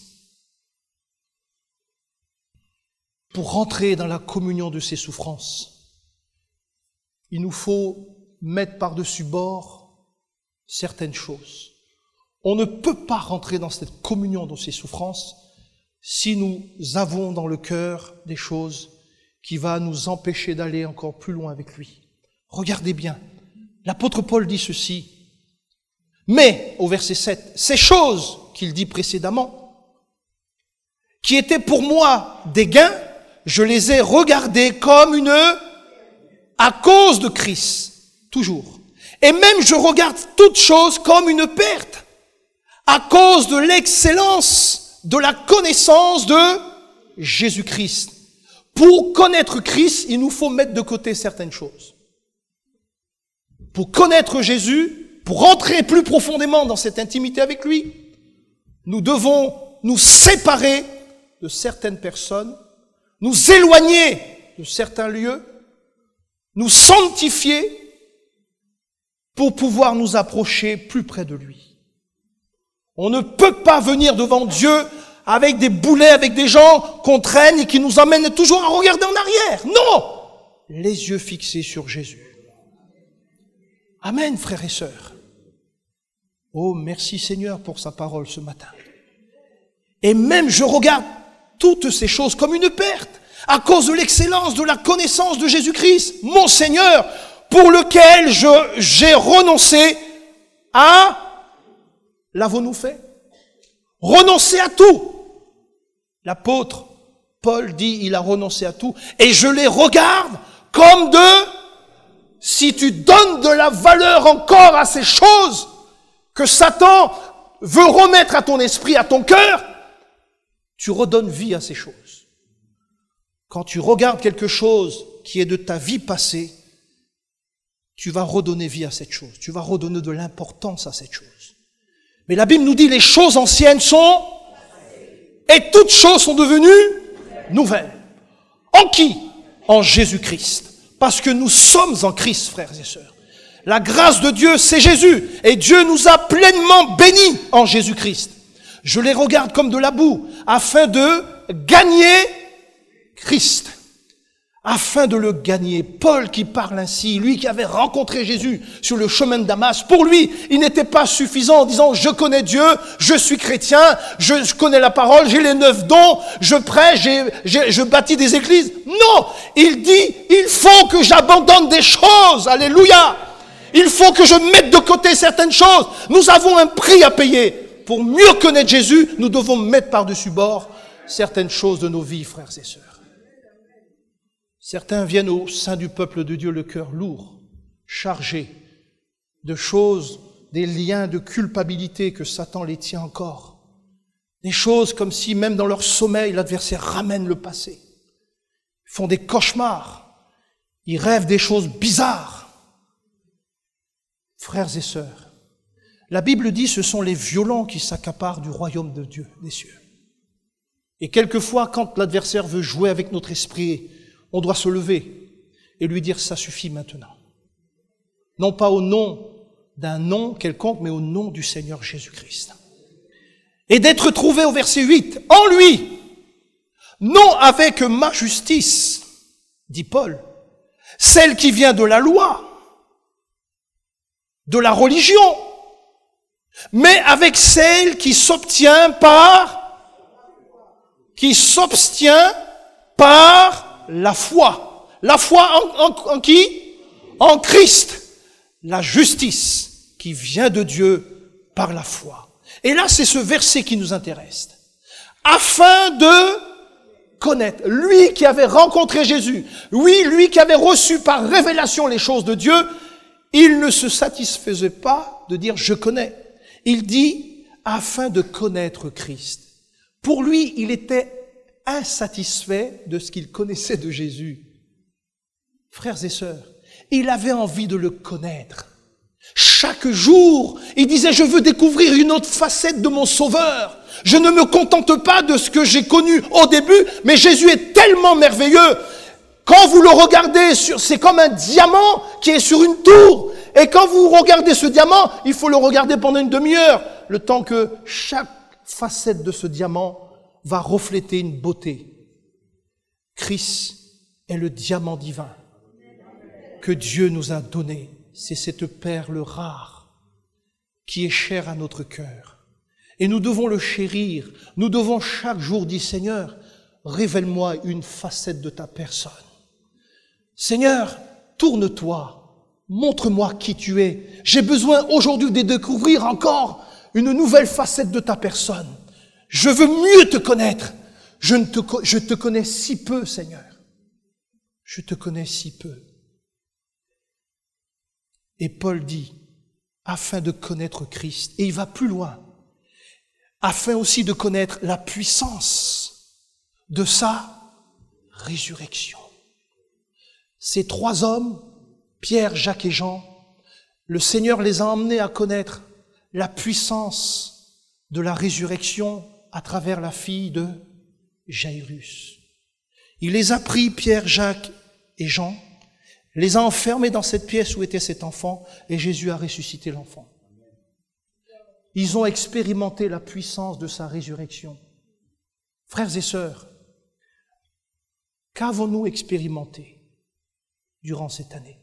Pour rentrer dans la communion de ses souffrances, il nous faut mettre par-dessus bord certaines choses. On ne peut pas rentrer dans cette communion de ses souffrances si nous avons dans le cœur des choses qui vont nous empêcher d'aller encore plus loin avec lui. Regardez bien. L'apôtre Paul dit ceci. Mais, au verset sept, ces choses qu'il dit précédemment, qui étaient pour moi des gains, je les ai regardées comme une, à cause de Christ, toujours. Et même je regarde toutes choses comme une perte, à cause de l'excellence de la connaissance de Jésus-Christ. Pour connaître Christ, il nous faut mettre de côté certaines choses. Pour connaître Jésus, pour rentrer plus profondément dans cette intimité avec lui, nous devons nous séparer de certaines personnes, nous éloigner de certains lieux, nous sanctifier pour pouvoir nous approcher plus près de lui. On ne peut pas venir devant Dieu avec des boulets, avec des gens qu'on traîne et qui nous emmènent toujours à regarder en arrière. Non! Les yeux fixés sur Jésus. Amen, frères et sœurs. Oh, merci Seigneur pour sa parole ce matin. Et même je regarde toutes ces choses comme une perte, à cause de l'excellence de la connaissance de Jésus-Christ, mon Seigneur, pour lequel je, j'ai renoncé à, l'avons-nous fait? Renoncer à tout. L'apôtre Paul dit, il a renoncé à tout, et je les regarde comme de, si tu donnes de la valeur encore à ces choses que Satan veut remettre à ton esprit, à ton cœur, tu redonnes vie à ces choses. Quand tu regardes quelque chose qui est de ta vie passée, tu vas redonner vie à cette chose. Tu vas redonner de l'importance à cette chose. Mais la Bible nous dit les choses anciennes sont et toutes choses sont devenues nouvelles. En qui? En Jésus-Christ. Parce que nous sommes en Christ, frères et sœurs. La grâce de Dieu, c'est Jésus. Et Dieu nous a pleinement bénis en Jésus-Christ. Je les regarde comme de la boue, afin de gagner Christ. Afin de le gagner. Paul qui parle ainsi, lui qui avait rencontré Jésus sur le chemin de Damas, pour lui, il n'était pas suffisant en disant « Je connais Dieu, je suis chrétien, je connais la parole, j'ai les neuf dons, je prêche, j'ai, j'ai, je bâtis des églises. » Non, il dit « Il faut que j'abandonne des choses. » Alléluia. Il faut que je mette de côté certaines choses. Nous avons un prix à payer. Pour mieux connaître Jésus, nous devons mettre par-dessus bord certaines choses de nos vies, frères et sœurs. Certains viennent au sein du peuple de Dieu le cœur lourd, chargé de choses, des liens de culpabilité que Satan les tient encore. Des choses comme si même dans leur sommeil, l'adversaire ramène le passé. Ils font des cauchemars. Ils rêvent des choses bizarres. Frères et sœurs, la Bible dit ce sont les violents qui s'accaparent du royaume de Dieu, des cieux. Et quelquefois, quand l'adversaire veut jouer avec notre esprit, on doit se lever et lui dire « ça suffit maintenant ». Non pas au nom d'un nom quelconque, mais au nom du Seigneur Jésus-Christ. Et d'être trouvé au verset huit, en lui, non avec ma justice, dit Paul, celle qui vient de la loi, de la religion, mais avec celle qui s'obtient par, qui s'obtient par la foi. La foi en, en, en qui? En Christ. La justice qui vient de Dieu par la foi. Et là, c'est ce verset qui nous intéresse. Afin de connaître, lui qui avait rencontré Jésus, oui, lui qui avait reçu par révélation les choses de Dieu, il ne se satisfaisait pas de dire « je connais ». Il dit « afin de connaître Christ ». Pour lui, il était insatisfait de ce qu'il connaissait de Jésus. Frères et sœurs, il avait envie de le connaître. Chaque jour, il disait « je veux découvrir une autre facette de mon Sauveur. Je ne me contente pas de ce que j'ai connu au début, mais Jésus est tellement merveilleux. Quand vous le regardez, sur, c'est comme un diamant qui est sur une tour. Et quand vous regardez ce diamant, il faut le regarder pendant une demi-heure, le temps que chaque facette de ce diamant va refléter une beauté. Christ est le diamant divin que Dieu nous a donné. C'est cette perle rare qui est chère à notre cœur. Et nous devons le chérir. Nous devons chaque jour dire, Seigneur, révèle-moi une facette de ta personne. Seigneur, tourne-toi montre-moi qui tu es. J'ai besoin aujourd'hui de découvrir encore une nouvelle facette de ta personne. Je veux mieux te connaître. Je, ne te, je te connais si peu, Seigneur. Je te connais si peu. Et Paul dit, afin de connaître Christ, et il va plus loin, afin aussi de connaître la puissance de sa résurrection. Ces trois hommes, Pierre, Jacques et Jean, le Seigneur les a emmenés à connaître la puissance de la résurrection à travers la fille de Jairus. Il les a pris, Pierre, Jacques et Jean, les a enfermés dans cette pièce où était cet enfant, et Jésus a ressuscité l'enfant. Ils ont expérimenté la puissance de sa résurrection. Frères et sœurs, qu'avons-nous expérimenté durant cette année?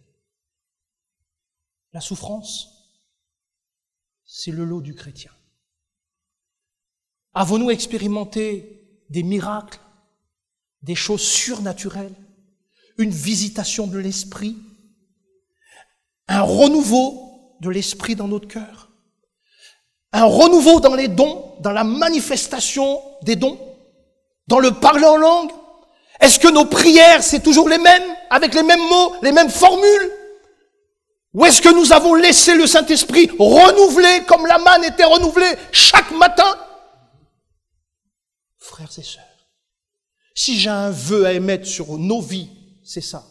La souffrance, c'est le lot du chrétien. Avons-nous expérimenté des miracles, des choses surnaturelles, une visitation de l'esprit, un renouveau de l'esprit dans notre cœur, un renouveau dans les dons, dans la manifestation des dons, dans le parler en langue? Est-ce que nos prières, c'est toujours les mêmes, avec les mêmes mots, les mêmes formules? Ou est-ce que nous avons laissé le Saint-Esprit renouveler comme la manne était renouvelée chaque matin? Frères et sœurs, si j'ai un vœu à émettre sur nos vies, c'est ça.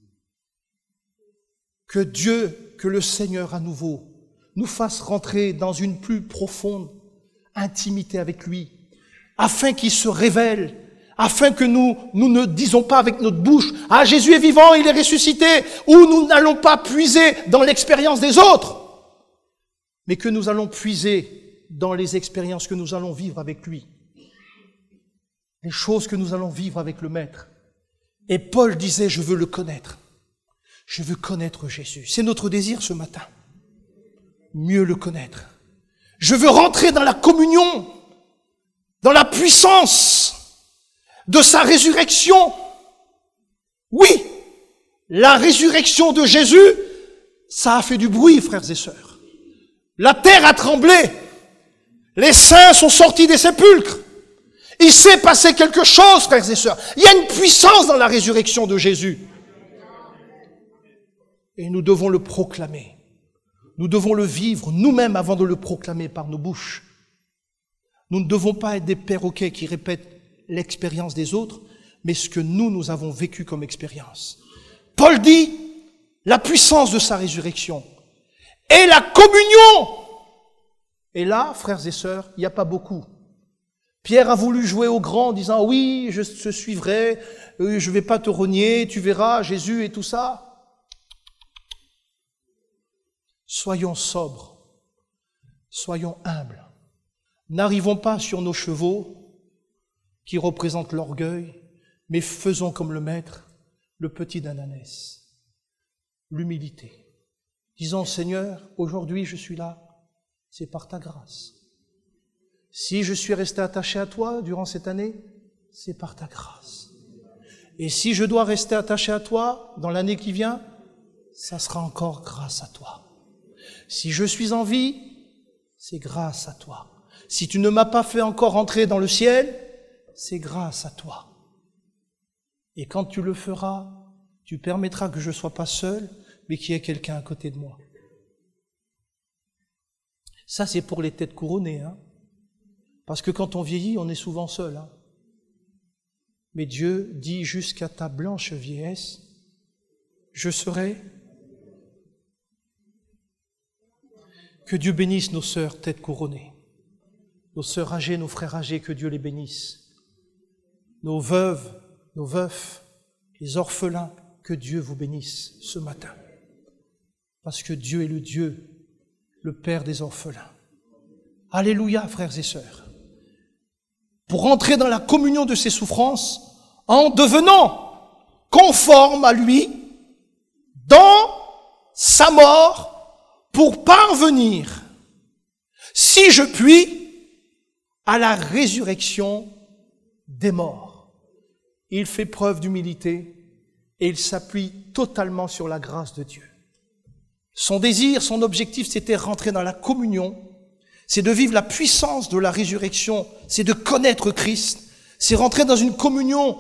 Que Dieu, que le Seigneur à nouveau, nous fasse rentrer dans une plus profonde intimité avec lui, afin qu'il se révèle, afin que nous, nous ne disons pas avec notre bouche « Ah, Jésus est vivant, il est ressuscité », ou nous n'allons pas puiser dans l'expérience des autres, mais que nous allons puiser dans les expériences que nous allons vivre avec lui, les choses que nous allons vivre avec le Maître. Et Paul disait, je veux le connaître. Je veux connaître Jésus. C'est notre désir ce matin. Mieux le connaître. Je veux rentrer dans la communion, dans la puissance de sa résurrection. Oui, la résurrection de Jésus, ça a fait du bruit, frères et sœurs. La terre a tremblé. Les saints sont sortis des sépulcres. Il s'est passé quelque chose, frères et sœurs. Il y a une puissance dans la résurrection de Jésus. Et nous devons le proclamer. Nous devons le vivre nous-mêmes avant de le proclamer par nos bouches. Nous ne devons pas être des perroquets qui répètent l'expérience des autres, mais ce que nous, nous avons vécu comme expérience. Paul dit, la puissance de sa résurrection et la communion. Et là, frères et sœurs, il n'y a pas beaucoup. Pierre a voulu jouer au grand en disant « Oui, je te suivrai, je ne vais pas te renier, tu verras Jésus et tout ça. » Soyons sobres, soyons humbles. N'arrivons pas sur nos chevaux qui représentent l'orgueil, mais faisons comme le Maître, le petit d'Ananès, l'humilité. Disons « Seigneur, aujourd'hui je suis là, c'est par ta grâce. » Si je suis resté attaché à toi durant cette année, c'est par ta grâce. Et si je dois rester attaché à toi dans l'année qui vient, ça sera encore grâce à toi. Si je suis en vie, c'est grâce à toi. Si tu ne m'as pas fait encore entrer dans le ciel, c'est grâce à toi. Et quand tu le feras, tu permettras que je ne sois pas seul, mais qu'il y ait quelqu'un à côté de moi. Ça, c'est pour les têtes couronnées, hein. Parce que quand on vieillit, on est souvent seul. Hein. Mais Dieu dit jusqu'à ta blanche vieillesse, je serai. Que Dieu bénisse nos sœurs têtes couronnées, nos sœurs âgées, nos frères âgés, que Dieu les bénisse. Nos veuves, nos veufs, les orphelins, que Dieu vous bénisse ce matin. Parce que Dieu est le Dieu, le Père des orphelins. Alléluia, frères et sœurs. Pour entrer dans la communion de ses souffrances, en devenant conforme à lui, dans sa mort, pour parvenir, si je puis, à la résurrection des morts. Il fait preuve d'humilité et il s'appuie totalement sur la grâce de Dieu. Son désir, son objectif, c'était rentrer dans la communion, c'est de vivre la puissance de la résurrection, c'est de connaître Christ, c'est rentrer dans une communion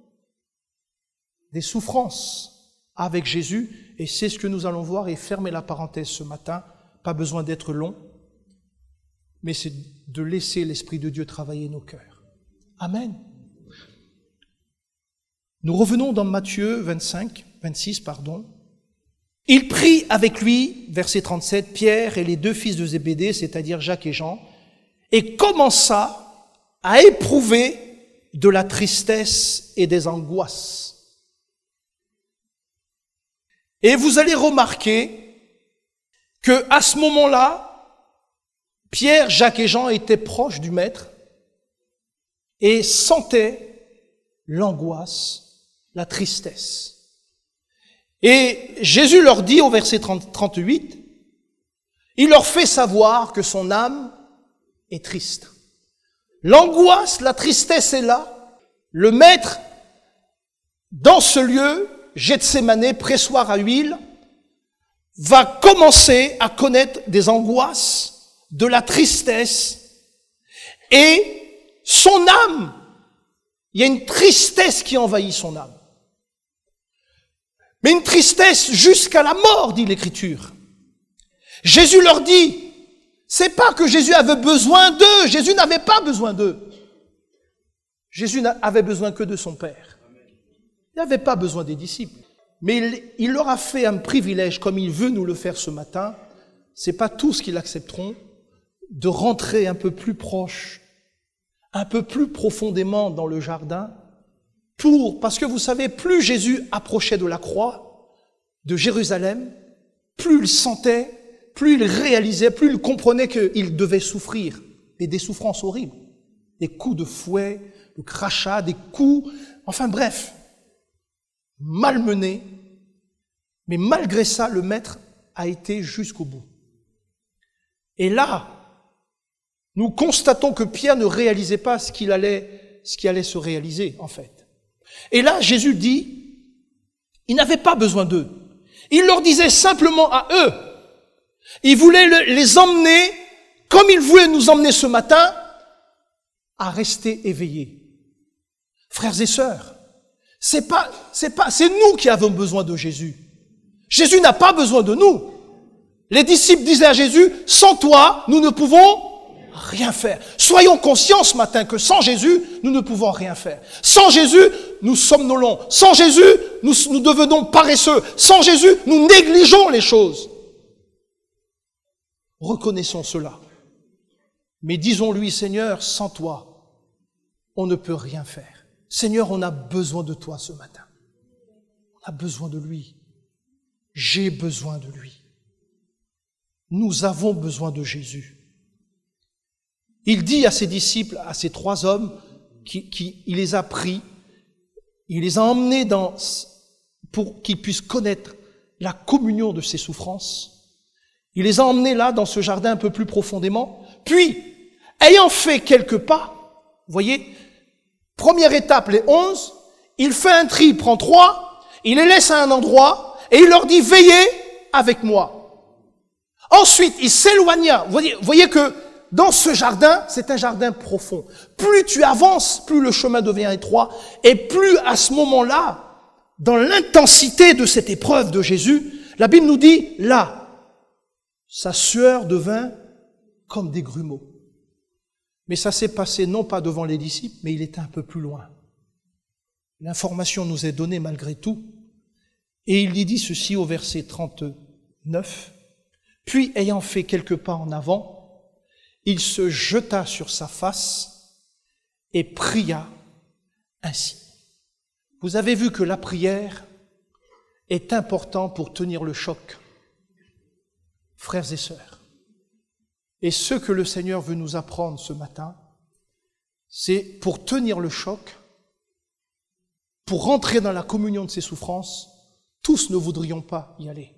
des souffrances avec Jésus, et c'est ce que nous allons voir et fermer la parenthèse ce matin, pas besoin d'être long, mais c'est de laisser l'Esprit de Dieu travailler nos cœurs. Amen. Nous revenons dans Matthieu vingt-cinq, vingt-six, pardon. Il prit avec lui, verset trente-sept, Pierre et les deux fils de Zébédée, c'est-à-dire Jacques et Jean, et commença à éprouver de la tristesse et des angoisses. Et vous allez remarquer que à ce moment-là, Pierre, Jacques et Jean étaient proches du Maître et sentaient l'angoisse, la tristesse. Et Jésus leur dit au verset trente, trente-huit, il leur fait savoir que son âme est triste. L'angoisse, la tristesse est là. Le Maître, dans ce lieu, Gethsémanée, pressoir à huile, va commencer à connaître des angoisses, de la tristesse, et son âme, il y a une tristesse qui envahit son âme. Mais une tristesse jusqu'à la mort, dit l'Écriture. Jésus leur dit, c'est pas que Jésus avait besoin d'eux, Jésus n'avait pas besoin d'eux. Jésus n'avait besoin que de son Père. Il n'avait pas besoin des disciples. Mais il, il leur a fait un privilège, comme il veut nous le faire ce matin. C'est pas tous qui l'accepteront, de rentrer un peu plus proche, un peu plus profondément dans le jardin, pour, parce que vous savez, plus Jésus approchait de la croix, de Jérusalem, plus il sentait, plus il réalisait, plus il comprenait qu'il devait souffrir, et des souffrances horribles, des coups de fouet, de crachats, des coups, enfin bref, malmené, mais malgré ça, le Maître a été jusqu'au bout. Et là, nous constatons que Pierre ne réalisait pas ce qu'il allait, ce qui allait se réaliser, en fait. Et là, Jésus dit, il n'avait pas besoin d'eux. Il leur disait simplement à eux, il voulait les emmener, comme il voulait nous emmener ce matin, à rester éveillés. Frères et sœurs, c'est pas, c'est pas, c'est nous qui avons besoin de Jésus. Jésus n'a pas besoin de nous. Les disciples disaient à Jésus, sans toi, nous ne pouvons rien faire. Soyons conscients ce matin que sans Jésus, nous ne pouvons rien faire. Sans Jésus, nous somnolons. Sans Jésus, nous, nous devenons paresseux. Sans Jésus, nous négligeons les choses. Reconnaissons cela. Mais disons-lui, Seigneur, sans toi, on ne peut rien faire. Seigneur, on a besoin de toi ce matin. On a besoin de lui. J'ai besoin de lui. Nous avons besoin de Jésus. Il dit à ses disciples, à ces trois hommes, qui, qui, il les a pris, il les a emmenés dans, pour qu'ils puissent connaître la communion de ses souffrances. Il les a emmenés là, dans ce jardin un peu plus profondément. Puis, ayant fait quelques pas, vous voyez, première étape, les onze, il fait un tri, il prend trois, il les laisse à un endroit, et il leur dit, veillez avec moi. Ensuite, il s'éloigna. Vous voyez, vous voyez que dans ce jardin, c'est un jardin profond. Plus tu avances, plus le chemin devient étroit, et plus à ce moment-là, dans l'intensité de cette épreuve de Jésus, la Bible nous dit, là, sa sueur devint comme des grumeaux. Mais ça s'est passé non pas devant les disciples, mais il était un peu plus loin. L'information nous est donnée malgré tout. Et il y dit ceci au verset trente-neuf. Puis, ayant fait quelques pas en avant, il se jeta sur sa face et pria ainsi. Vous avez vu que la prière est importante pour tenir le choc, frères et sœurs. Et ce que le Seigneur veut nous apprendre ce matin, c'est pour tenir le choc, pour rentrer dans la communion de ses souffrances, tous ne voudrions pas y aller.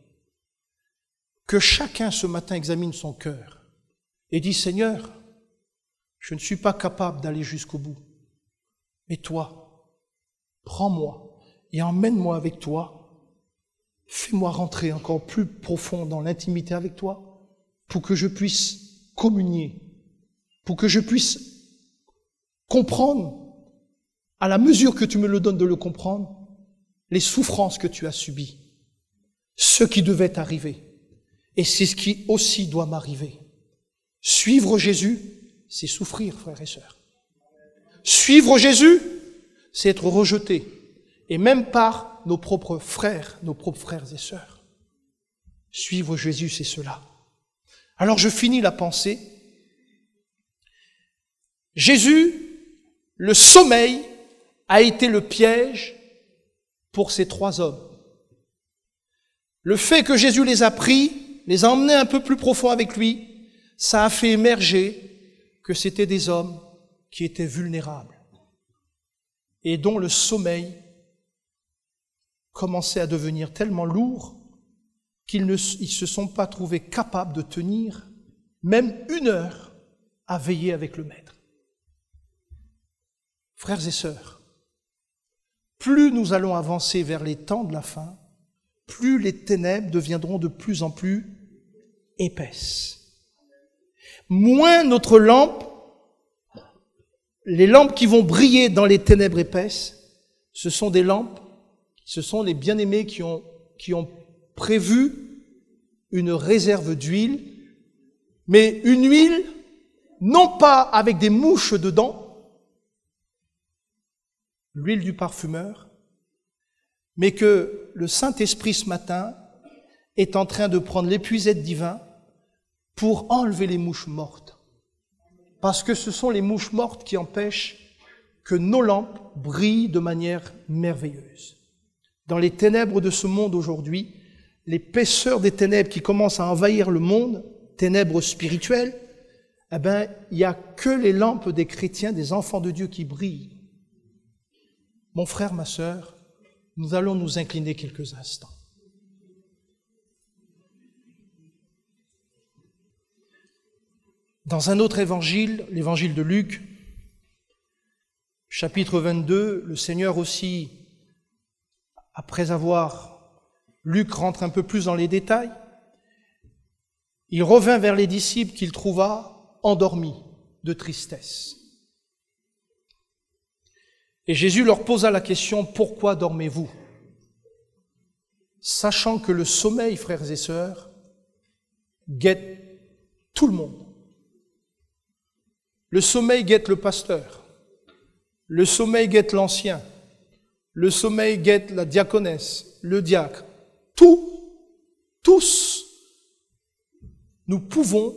Que chacun ce matin examine son cœur et dit, Seigneur, je ne suis pas capable d'aller jusqu'au bout. Mais toi, prends-moi et emmène-moi avec toi Fais-moi rentrer encore plus profond dans l'intimité avec toi pour que je puisse communier, pour que je puisse comprendre, à la mesure que tu me le donnes de le comprendre, les souffrances que tu as subies, ce qui devait t'arriver. Et c'est ce qui aussi doit m'arriver. Suivre Jésus, c'est souffrir, frères et sœurs. Suivre Jésus, c'est être rejeté, et même par nos propres frères, nos propres frères et sœurs. Suivre Jésus, c'est cela. Alors je finis la pensée. Jésus, le sommeil a été le piège pour ces trois hommes. Le fait que Jésus les a pris, les a emmenés un peu plus profond avec lui, ça a fait émerger que c'était des hommes qui étaient vulnérables et dont le sommeil commençait à devenir tellement lourd qu'ils ne ils se sont pas trouvés capables de tenir même une heure à veiller avec le Maître. Frères et sœurs, plus nous allons avancer vers les temps de la fin, plus les ténèbres deviendront de plus en plus épaisses. Moins notre lampe, les lampes qui vont briller dans les ténèbres épaisses, ce sont des lampes, ce sont les bien-aimés qui ont, qui ont prévu une réserve d'huile, mais une huile non pas avec des mouches dedans, l'huile du parfumeur, mais que le Saint-Esprit ce matin est en train de prendre l'épuisette divin pour enlever les mouches mortes. Parce que ce sont les mouches mortes qui empêchent que nos lampes brillent de manière merveilleuse. Dans les ténèbres de ce monde aujourd'hui, l'épaisseur des ténèbres qui commencent à envahir le monde, ténèbres spirituelles, eh ben, il n'y a que les lampes des chrétiens, des enfants de Dieu qui brillent. Mon frère, ma sœur, nous allons nous incliner quelques instants. Dans un autre évangile, l'évangile de Luc, chapitre vingt-deux, le Seigneur aussi, après avoir, Luc rentre un peu plus dans les détails, il revint vers les disciples qu'il trouva endormis de tristesse. Et Jésus leur posa la question, pourquoi dormez-vous? Sachant que le sommeil, frères et sœurs, guette tout le monde. Le sommeil guette le pasteur, le sommeil guette l'ancien, le sommeil guette la diaconesse, le diacre. Tout, tous, nous pouvons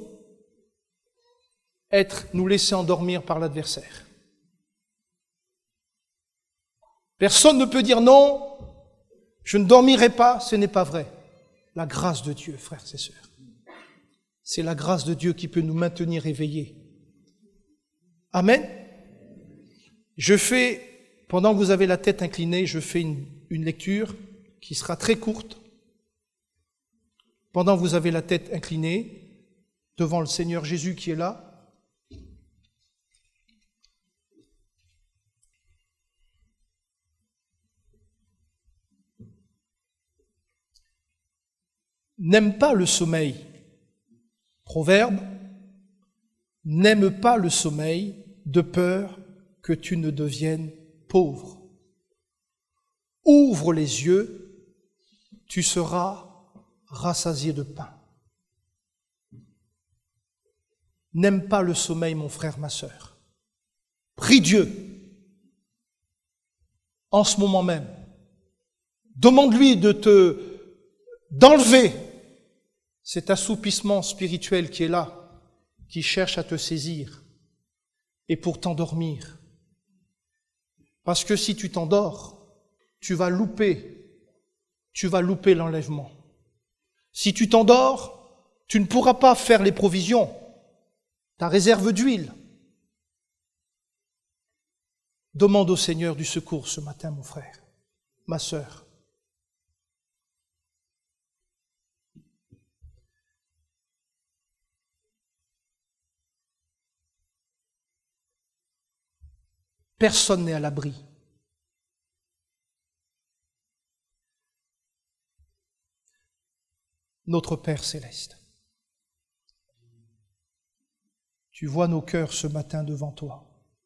être, nous laisser endormir par l'adversaire. Personne ne peut dire non, je ne dormirai pas, ce n'est pas vrai. La grâce de Dieu, frères et sœurs. C'est la grâce de Dieu qui peut nous maintenir éveillés. Amen. Je fais, pendant que vous avez la tête inclinée, je fais une, une lecture qui sera très courte. Pendant que vous avez la tête inclinée, devant le Seigneur Jésus qui est là, n'aime pas le sommeil. Proverbe, n'aime pas le sommeil de peur que tu ne deviennes pauvre. Ouvre les yeux, tu seras rassasié de pain. N'aime pas le sommeil, mon frère, ma sœur. Prie Dieu, en ce moment même. Demande-lui de te, d'enlever cet assoupissement spirituel qui est là, qui cherche à te saisir et pour t'endormir. Parce que si tu t'endors, tu vas louper, tu vas louper l'enlèvement. Si tu t'endors, tu ne pourras pas faire les provisions, ta réserve d'huile. Demande au Seigneur du secours ce matin, mon frère, ma sœur. Personne n'est à l'abri. notre Père céleste. Tu vois nos cœurs ce matin devant toi.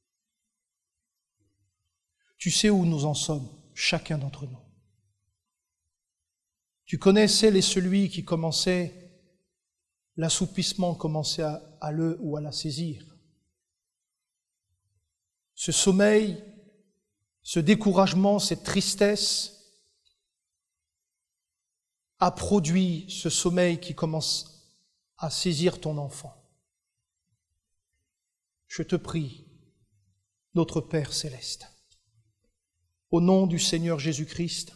Tu sais où nous en sommes, chacun d'entre nous. Tu connais celle et celui qui commençait, l'assoupissement commençait à, à le ou à la saisir. Ce sommeil, ce découragement, cette tristesse a produit ce sommeil qui commence à saisir ton enfant. Je te prie, notre Père céleste, au nom du Seigneur Jésus-Christ,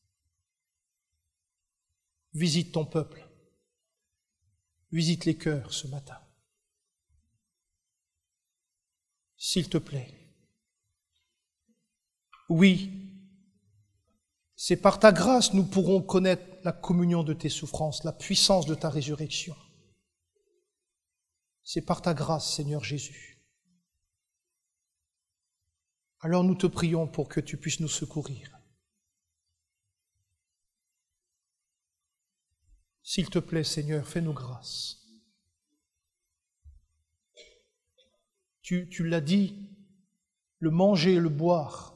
visite ton peuple, visite les cœurs ce matin. S'il te plaît. Oui, c'est par ta grâce nous pourrons connaître la communion de tes souffrances, la puissance de ta résurrection. C'est par ta grâce, Seigneur Jésus. Alors nous te prions pour que tu puisses nous secourir. S'il te plaît, Seigneur, fais-nous grâce. Tu, tu l'as dit, le manger et le boire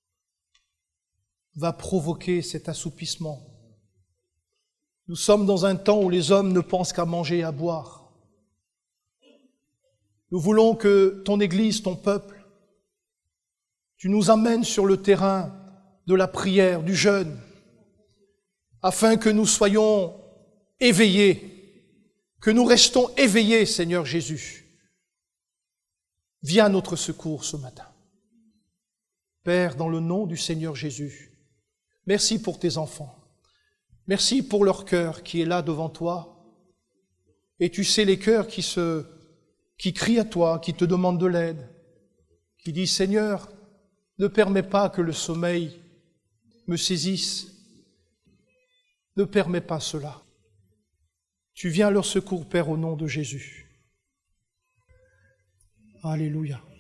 va provoquer cet assoupissement. Nous sommes dans un temps où les hommes ne pensent qu'à manger et à boire. Nous voulons que ton Église, ton peuple, tu nous amènes sur le terrain de la prière, du jeûne, afin que nous soyons éveillés, que nous restons éveillés, Seigneur Jésus. Viens à notre secours ce matin. Père, dans le nom du Seigneur Jésus, merci pour tes enfants. Merci pour leur cœur qui est là devant toi. Et tu sais les cœurs qui se, qui crient à toi, qui te demandent de l'aide, qui disent, Seigneur, ne permets pas que le sommeil me saisisse. Ne permets pas cela. Tu viens à leur secours, Père, au nom de Jésus. Alléluia.